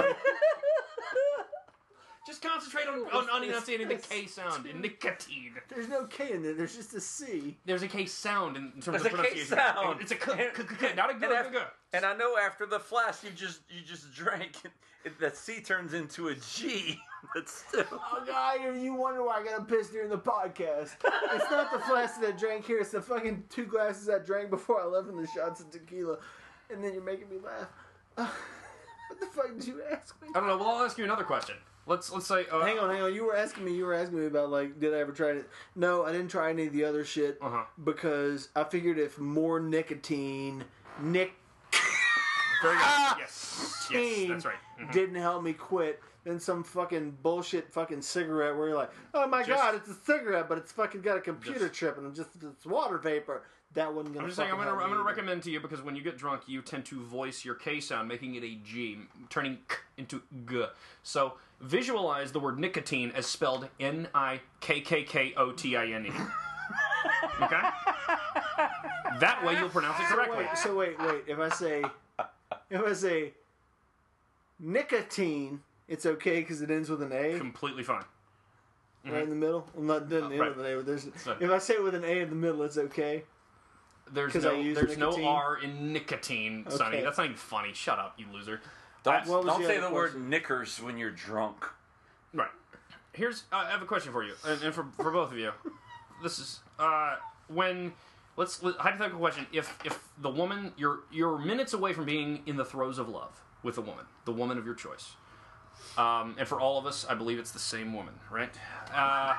Just concentrate on, on, on enunciating the K sound in nicotine.
There's no K in there. There's just a C.
There's a K sound in, in terms
There's
of pronunciation.
There's a K sound.
It's a k, k, k, k, not a g,
and,
after,
and I know after the flask you just you just drank, it, that C turns into a G. But still.
Oh God! You wonder why I got to piss during the podcast. It's not the flask that I drank here. It's the fucking two glasses I drank before I left in the shots of tequila, and then you're making me laugh. Uh, what the fuck did you ask me?
I don't know. Well, I'll ask you another question. Let's let's say. Uh,
hang on, hang on. You were asking me. You were asking me about like, did I ever try it? No, I didn't try any of the other shit uh-huh. because I figured if more nicotine, nick.
Very good. Ah, yes, yes, that's right. Mm-hmm.
Didn't help me quit. Then some fucking bullshit fucking cigarette where you're like, oh my
just,
God, it's a cigarette, but it's fucking got a computer just, chip and it's just it's water vapor. That wasn't gonna.
I'm just saying. I'm gonna. I'm gonna recommend to you because when you get drunk, you tend to voice your K sound, making it a G, turning K into G. So visualize the word nicotine as spelled N I K K K O T I N E. Okay. That way you'll pronounce it correctly.
So wait, so wait, wait. If I say, if I say, nicotine. It's okay because it ends with an A?
Completely fine.
Right mm-hmm. in the middle? I'm not doing
uh,
the
right.
end of the A, but there's, if I say it with an A in the middle, it's okay?
There's no, there's no R in nicotine, okay. Sonny. That's not even funny. Shut up, you loser.
Don't, I, don't say the question? word knickers when you're drunk.
Right. Here's, uh, I have a question for you, and, and for, for both of you. This is, uh, when, let's, let, hypothetical question, if if the woman, you're, you're minutes away from being in the throes of love with a woman, the woman of your choice. Um, and for all of us, I believe it's the same woman, right? Uh,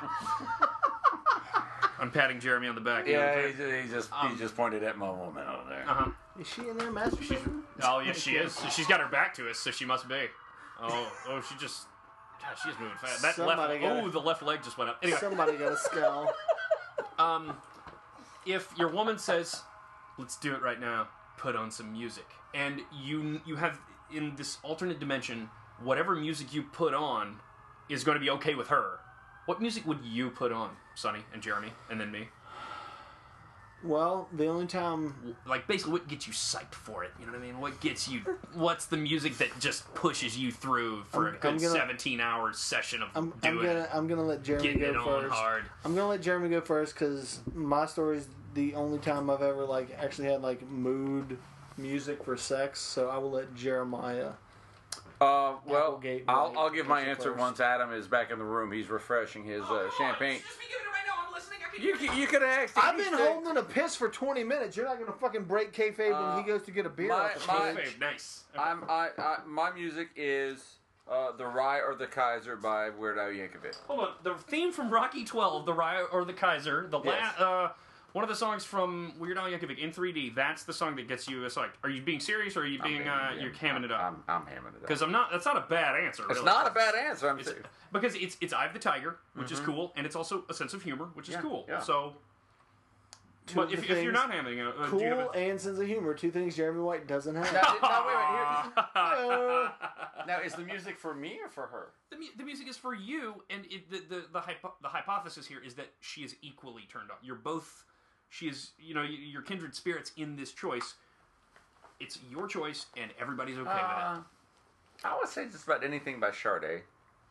I'm patting Jeremy on the back.
Yeah, he, he just um, he just pointed at my woman over there.
Uh-huh.
Is she in there masturbating?
Oh, yes, she is. She's got her back to us, so she must be. Oh, oh, she just... God, she's moving fast. That
Somebody
left... Oh, the left leg just went up. Anyway.
Somebody got a scowl.
Um, if your woman says, let's do it right now, put on some music, and you you have, in this alternate dimension... whatever music you put on is going to be okay with her. What music would you put on, Sonny and Jeremy, and then me?
Well, the only time...
Like, basically, what gets you psyched for it? You know what I mean? What gets you... What's the music that just pushes you through for I'm, a good seventeen-hour session of
I'm,
doing
I'm gonna,
it?
I'm going to let Jeremy
Getting
go
it on
first.
hard.
I'm going to let Jeremy go first, because my story's the only time I've ever, like, actually had, like, mood music for sex, so I will let Jeremiah...
Uh, well, I'll, I'll give my answer first. Once Adam is back in the room. He's refreshing his
oh,
uh, champagne.
Just me giving it right now. I'm listening. I can
you can, you could have asked.
I've been stay. holding a piss for twenty minutes. You're not going to fucking break kayfabe uh, when he goes to get a beer.
My,
off the
my,
kayfabe, nice. Okay.
I'm, I, I, my music is uh, "The Rye or the Kaiser" by Weird Al Yankovic.
Hold on. The theme from Rocky twelve, "The Rye or the Kaiser," the
yes.
la- uh, one of the songs from Weird Al Yankovic in three D. That's the song that gets you. It's like, are you being serious or are you being? Uh, you're hamming it up.
I'm, I'm hamming it up.
Because I'm not. That's not a bad answer.
It's
really.
not a bad answer. I'm
it's,
serious.
Because it's it's Eye of the Tiger, which
mm-hmm.
is cool, and it's also a sense of humor, which is
yeah,
cool.
Yeah.
So,
two
but if, if you're not hamming it, uh,
cool
do you have a...
and sense of humor, two things Jeremy White doesn't have.
Now, now wait, wait, here. Now, is the music for me or for her?
The, mu- the music is for you, and it, the the the, hypo- the hypothesis here is that she is equally turned on. You're both She is, you know, your kindred spirits in this choice. It's your choice, and everybody's okay
Uh,
with it.
I would say just about anything by Sade.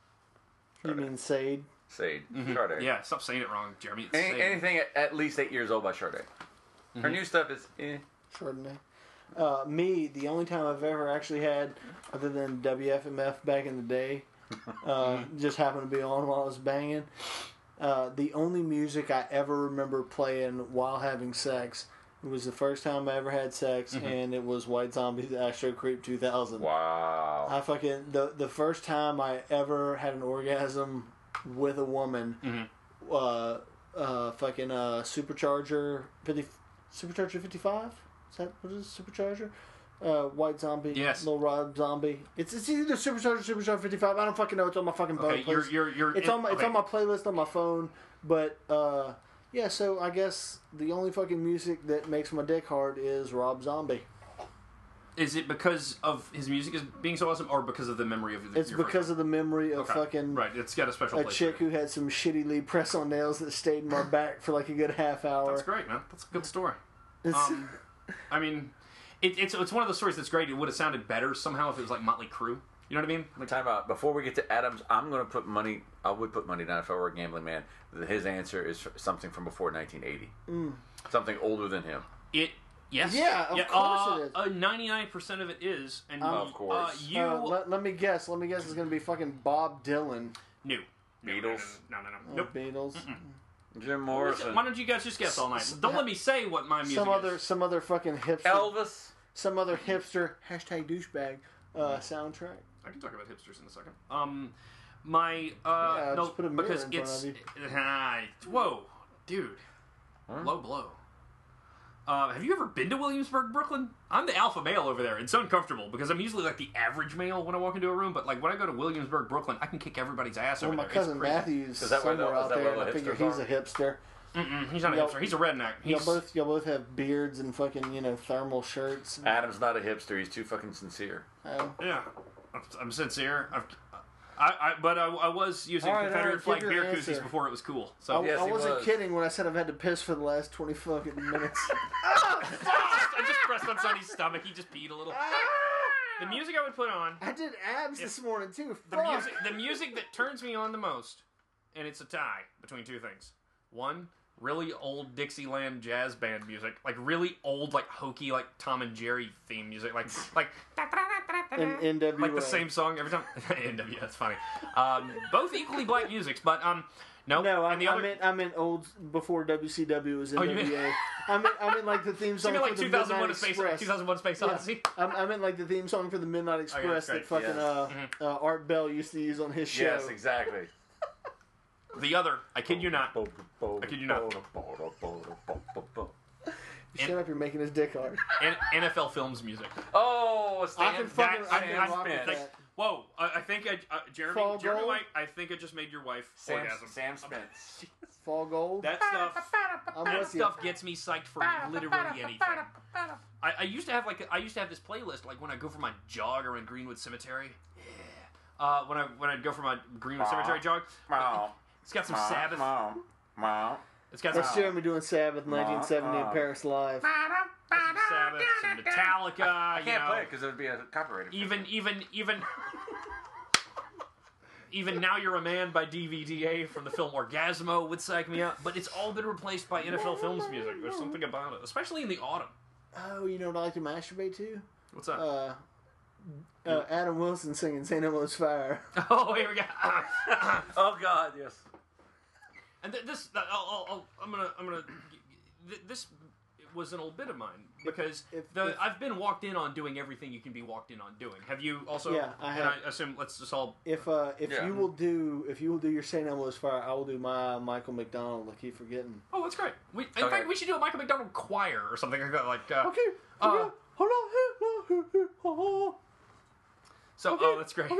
You mean Sade?
Sade. Sade.
Yeah, stop saying it wrong, Jeremy. It's
Any,
Sade.
anything at, at least eight years old by Sade. Her new stuff is eh.
Chardonnay. Uh, me, the only time I've ever actually had, other than W F M F back in the day, uh, just happened to be on while I was banging. Uh, the only music I ever remember playing while having sex, it was the first time I ever had sex, and it was White Zombie's Astro Creep two thousand.
Wow.
I fucking the the first time I ever had an orgasm with a woman,
Mm-hmm.
uh, uh, fucking uh, Supercharger fifty, Supercharger fifty five. Is that what is it, Supercharger? Uh, White Zombie,
Yes.
Little Rob Zombie. It's it's either Supercharger, Supercharger fifty five. I don't fucking know. It's on my fucking phone.
Okay, you're, you're, you're,
It's
in-
on my it's
okay.
on my playlist on my phone. But uh, yeah, so I guess the only fucking music that makes my dick hard is Rob Zombie.
Is it because of his music is being so awesome, or because of the memory of the
It's because of the memory of
Okay.
fucking
Right, it's got a special
a
place.
chick
for you.
who had some shitty lead press on nails that stayed in my back for like a good half hour.
That's great, man. That's a good story.
It's-
Um, I mean, it, it's it's one of those stories that's great. It would have sounded better somehow if it was like Motley Crue. You know what I mean? Like,
Time out. Before we get to Adams, I'm going to put money. I would put money down if I were a gambling man. His answer is something from before nineteen eighty. Something older than him.
it. Yes.
Yeah, of course
uh,
it is.
Uh, ninety-nine percent of it is, and
Um,
uh,
Of course.
you
uh, let, let me guess. Let me guess. It's gonna be fucking Bob Dylan.
knew.
Beatles.
No, no, no. no.
Oh,
Nope.
Beatles.
Jim Morrison.
Why don't you guys just guess all night? Don't let me say what my music
Some
is.
other some other fucking hipster.
Elvis.
Some other hipster hashtag douchebag uh, soundtrack.
I can talk about hipsters in a second. Um, my uh,
Yeah,
no,
just put a mirror
because
in front
it's
of
ah, whoa, dude, low blow. Uh, have you ever been to Williamsburg, Brooklyn? I'm the alpha male over there. It's uncomfortable because I'm usually like the average male when I walk into a room. But like when I go to Williamsburg, Brooklyn, I can kick everybody's ass
Well,
over
my
there.
cousin
It's crazy.
Matthew's
Is that where the-
somewhere
is
out
that
there,
where
and
the
I figure
hipsters
he's a hipster.
Mm-mm, he's not a
Y'all-
hipster. He's a redneck.
Y'all
He's
both y'all both have beards and fucking you know thermal shirts.
Adam's not a hipster. He's too fucking sincere.
Oh.
yeah. I'm, I'm sincere. I've, I, I, but I, I was using
All right,
Confederate
all right,
flag
give your
beer koozies
answer.
before it was cool.
I,
So
Yes,
I
he
wasn't
was.
kidding when I said I've had to piss for the last twenty fucking minutes.
I just pressed on Sonny's stomach. He just peed a little. The music I would put on,
I did abs this morning too.
the
Fuck.
music, the music that turns me on the most, and it's a tie between two things. One, really old Dixieland jazz band music, like really old, like hokey, like Tom and Jerry theme music, like like
In N W A.
like the same song every time. N W, that's funny. Um, both equally black musics, but um, no.
No, I,
and the
I
other,
meant I meant old before W C W was
Oh, you
N W A.
meant-
I mean I meant like the theme
so
song
you mean
for
like
the
two thousand one:
Midnight
A Space,
Express.
two thousand one: Space
Yeah.
Odyssey.
I, I meant like the theme song for the Midnight Express
that's
that
great.
fucking
Yes.
uh, uh, Art Bell used to use on his show.
Yes, exactly.
The other, I kid you not.
I
kid you not.
Shut up! You're making his dick hard.
N- N F L Films music.
Oh, Stan,
I can fucking
that-
I
I-
can
I-
rock
Spence.
with
Like,
that.
whoa! I, I think I, uh, Jeremy,
Fall
Jeremy
Gold?
White. I think I just made your wife
Sam,
orgasm.
Sam Spence.
Fall Gold.
That stuff.
I'm
That
with you.
stuff gets me psyched for literally anything. I, I used to have like I used to have this playlist like when I go for my jog around Greenwood Cemetery. Yeah. Uh, when I when I'd go for my Greenwood
Wow.
Cemetery jog,
Wow.
it's got some
Wow.
Sabbath.
Wow. Wow.
It's got some
That's Jeremy doing Sabbath nineteen seventy in
uh,
Paris Live.
Sabbath, some Metallica.
I
you
can't
know.
play it because it would be a copyright.
Even, even, even, even Now You're a Man by D V D A from the film Orgasmo would psych me out. But it's all been replaced by N F L Films music. There's something about it, especially in the autumn.
Oh, you know what I like to masturbate to?
What's up?
Uh, uh, Adam Wilson singing Saint Elmo's Fire.
oh, here we go.
Oh God, yes.
and th- this, I'll, I'll, I'll, I'm gonna, I'm gonna. th- This was an old bit of mine because
If-
the,
if-
I've been walked in on doing everything you can be walked in on doing. Have you also?
Yeah, I
and
have.
I assume let's just all.
If uh, if
Yeah.
you will do if you will do your Saint Elmo's Fire, I will do my Michael McDonald. I keep forgetting.
Oh, that's great. We, in
Okay.
fact, we should do a Michael McDonald choir or something like that. Like, uh,
Okay.
Uh,
okay. Hold on.
so,
Okay.
oh, that's great.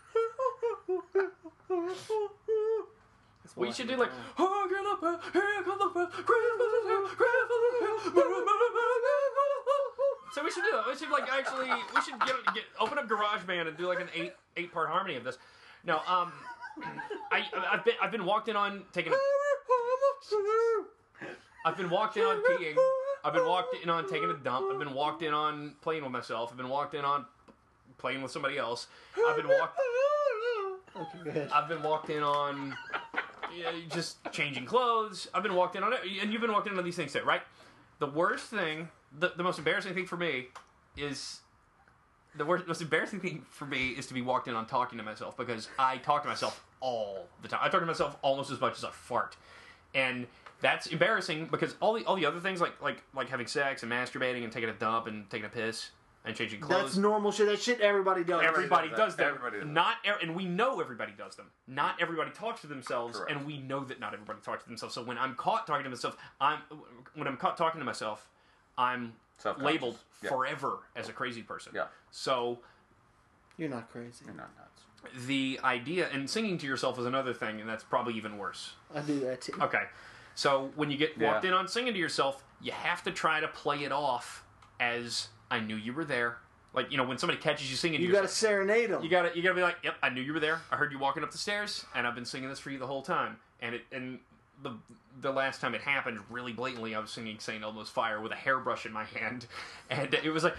We should do like, oh, get up, uh, here come the bell, Christmas is here, Christmas is here. So we should do that. We should like actually, we should get, get open up GarageBand and do like an eight eight part harmony of this. No, um, I I've been I've been walked in on taking. I've been walked in on peeing. I've been walked in on taking a dump. I've been walked in on playing with myself. I've been walked in on playing with somebody else. I've been walked.
Okay, go ahead.
I've been walked in on yeah, just changing clothes. I've been walked in on it, and you've been walked in on these things too, right? The worst thing, the, the most embarrassing thing for me is the worst, most embarrassing thing for me is to be walked in on talking to myself, because I talk to myself all the time. I talk to myself almost as much as I fart, and that's embarrassing because all the all the other things like like like having sex and masturbating and taking a dump and taking a piss and changing clothes.
That's normal shit. That shit everybody does.
Everybody
does
does
that.
them.
Everybody does that.
Not er- and we know everybody does them. Not everybody talks to themselves,
Correct.
and we know that not everybody talks to themselves. So when I'm caught talking to myself, I'm when I'm caught talking to myself, I'm
Self-conscious.
labeled
Yeah.
forever as a crazy person.
Yeah.
So
You're not crazy.
You're not nuts.
the idea and singing to yourself is another thing, and that's probably even worse.
I do that too.
Okay. So when you get walked
Yeah.
in on singing to yourself, you have to try to play it off as I knew you were there. Like, you know, when somebody catches you singing to
You gotta
yourself.
serenade them.
You gotta, you gotta be like, yep, I knew you were there. I heard you walking up the stairs, and I've been singing this for you the whole time. And it, and the the last time it happened, really blatantly, I was singing Saint Elmo's Fire with a hairbrush in my hand, and it was like,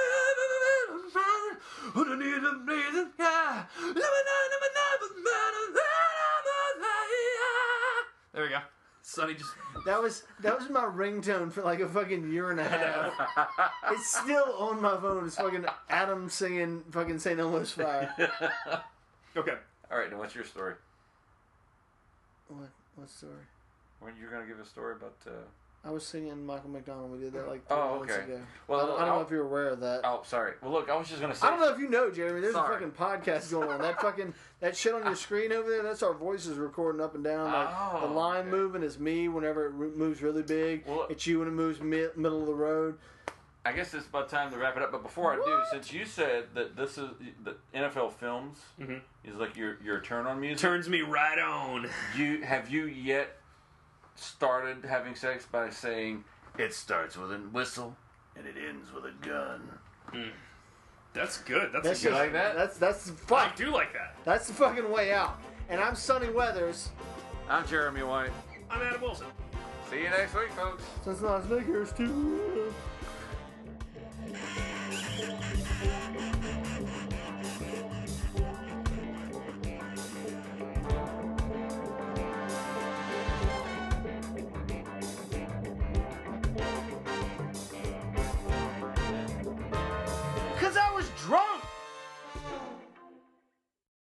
there we go. Sonny just
That was that was my ringtone for like a fucking year and a half. It's still on my phone. It's fucking Adam singing fucking Saint Elmo's Fire.
okay.
All right, now what's your story?
What what story?
When you're gonna give a story about? Uh...
I was singing Michael McDonald. We did that like three
Oh,
months
okay.
ago.
Well,
I don't, I don't
I'll-
know if you're aware of that.
Oh, sorry. Well, look, I was just gonna say.
I don't know if you know, Jeremy. There's
Sorry.
a fucking podcast going on. That fucking that shit on your screen over there. That's our voices recording up and down. Like
Oh,
the line
okay.
moving is me whenever it re- moves really big.
Well,
it's you when it moves mi- middle of the road.
I guess it's about time to wrap it up. But before I do, since you said that this is the N F L Films
Mhm.
is like your your turn on music,
Turns me right on.
you have you yet started having sex by saying it starts with a whistle and it ends with a gun?
That's good. That's,
That's
a good.
just,
like that?
That's that's the
I
fuck.
do like that.
That's the fucking way out. And I'm Sonny Weathers.
I'm Jeremy White.
I'm Adam Wilson.
See you next week, folks.
Since last Vegas too.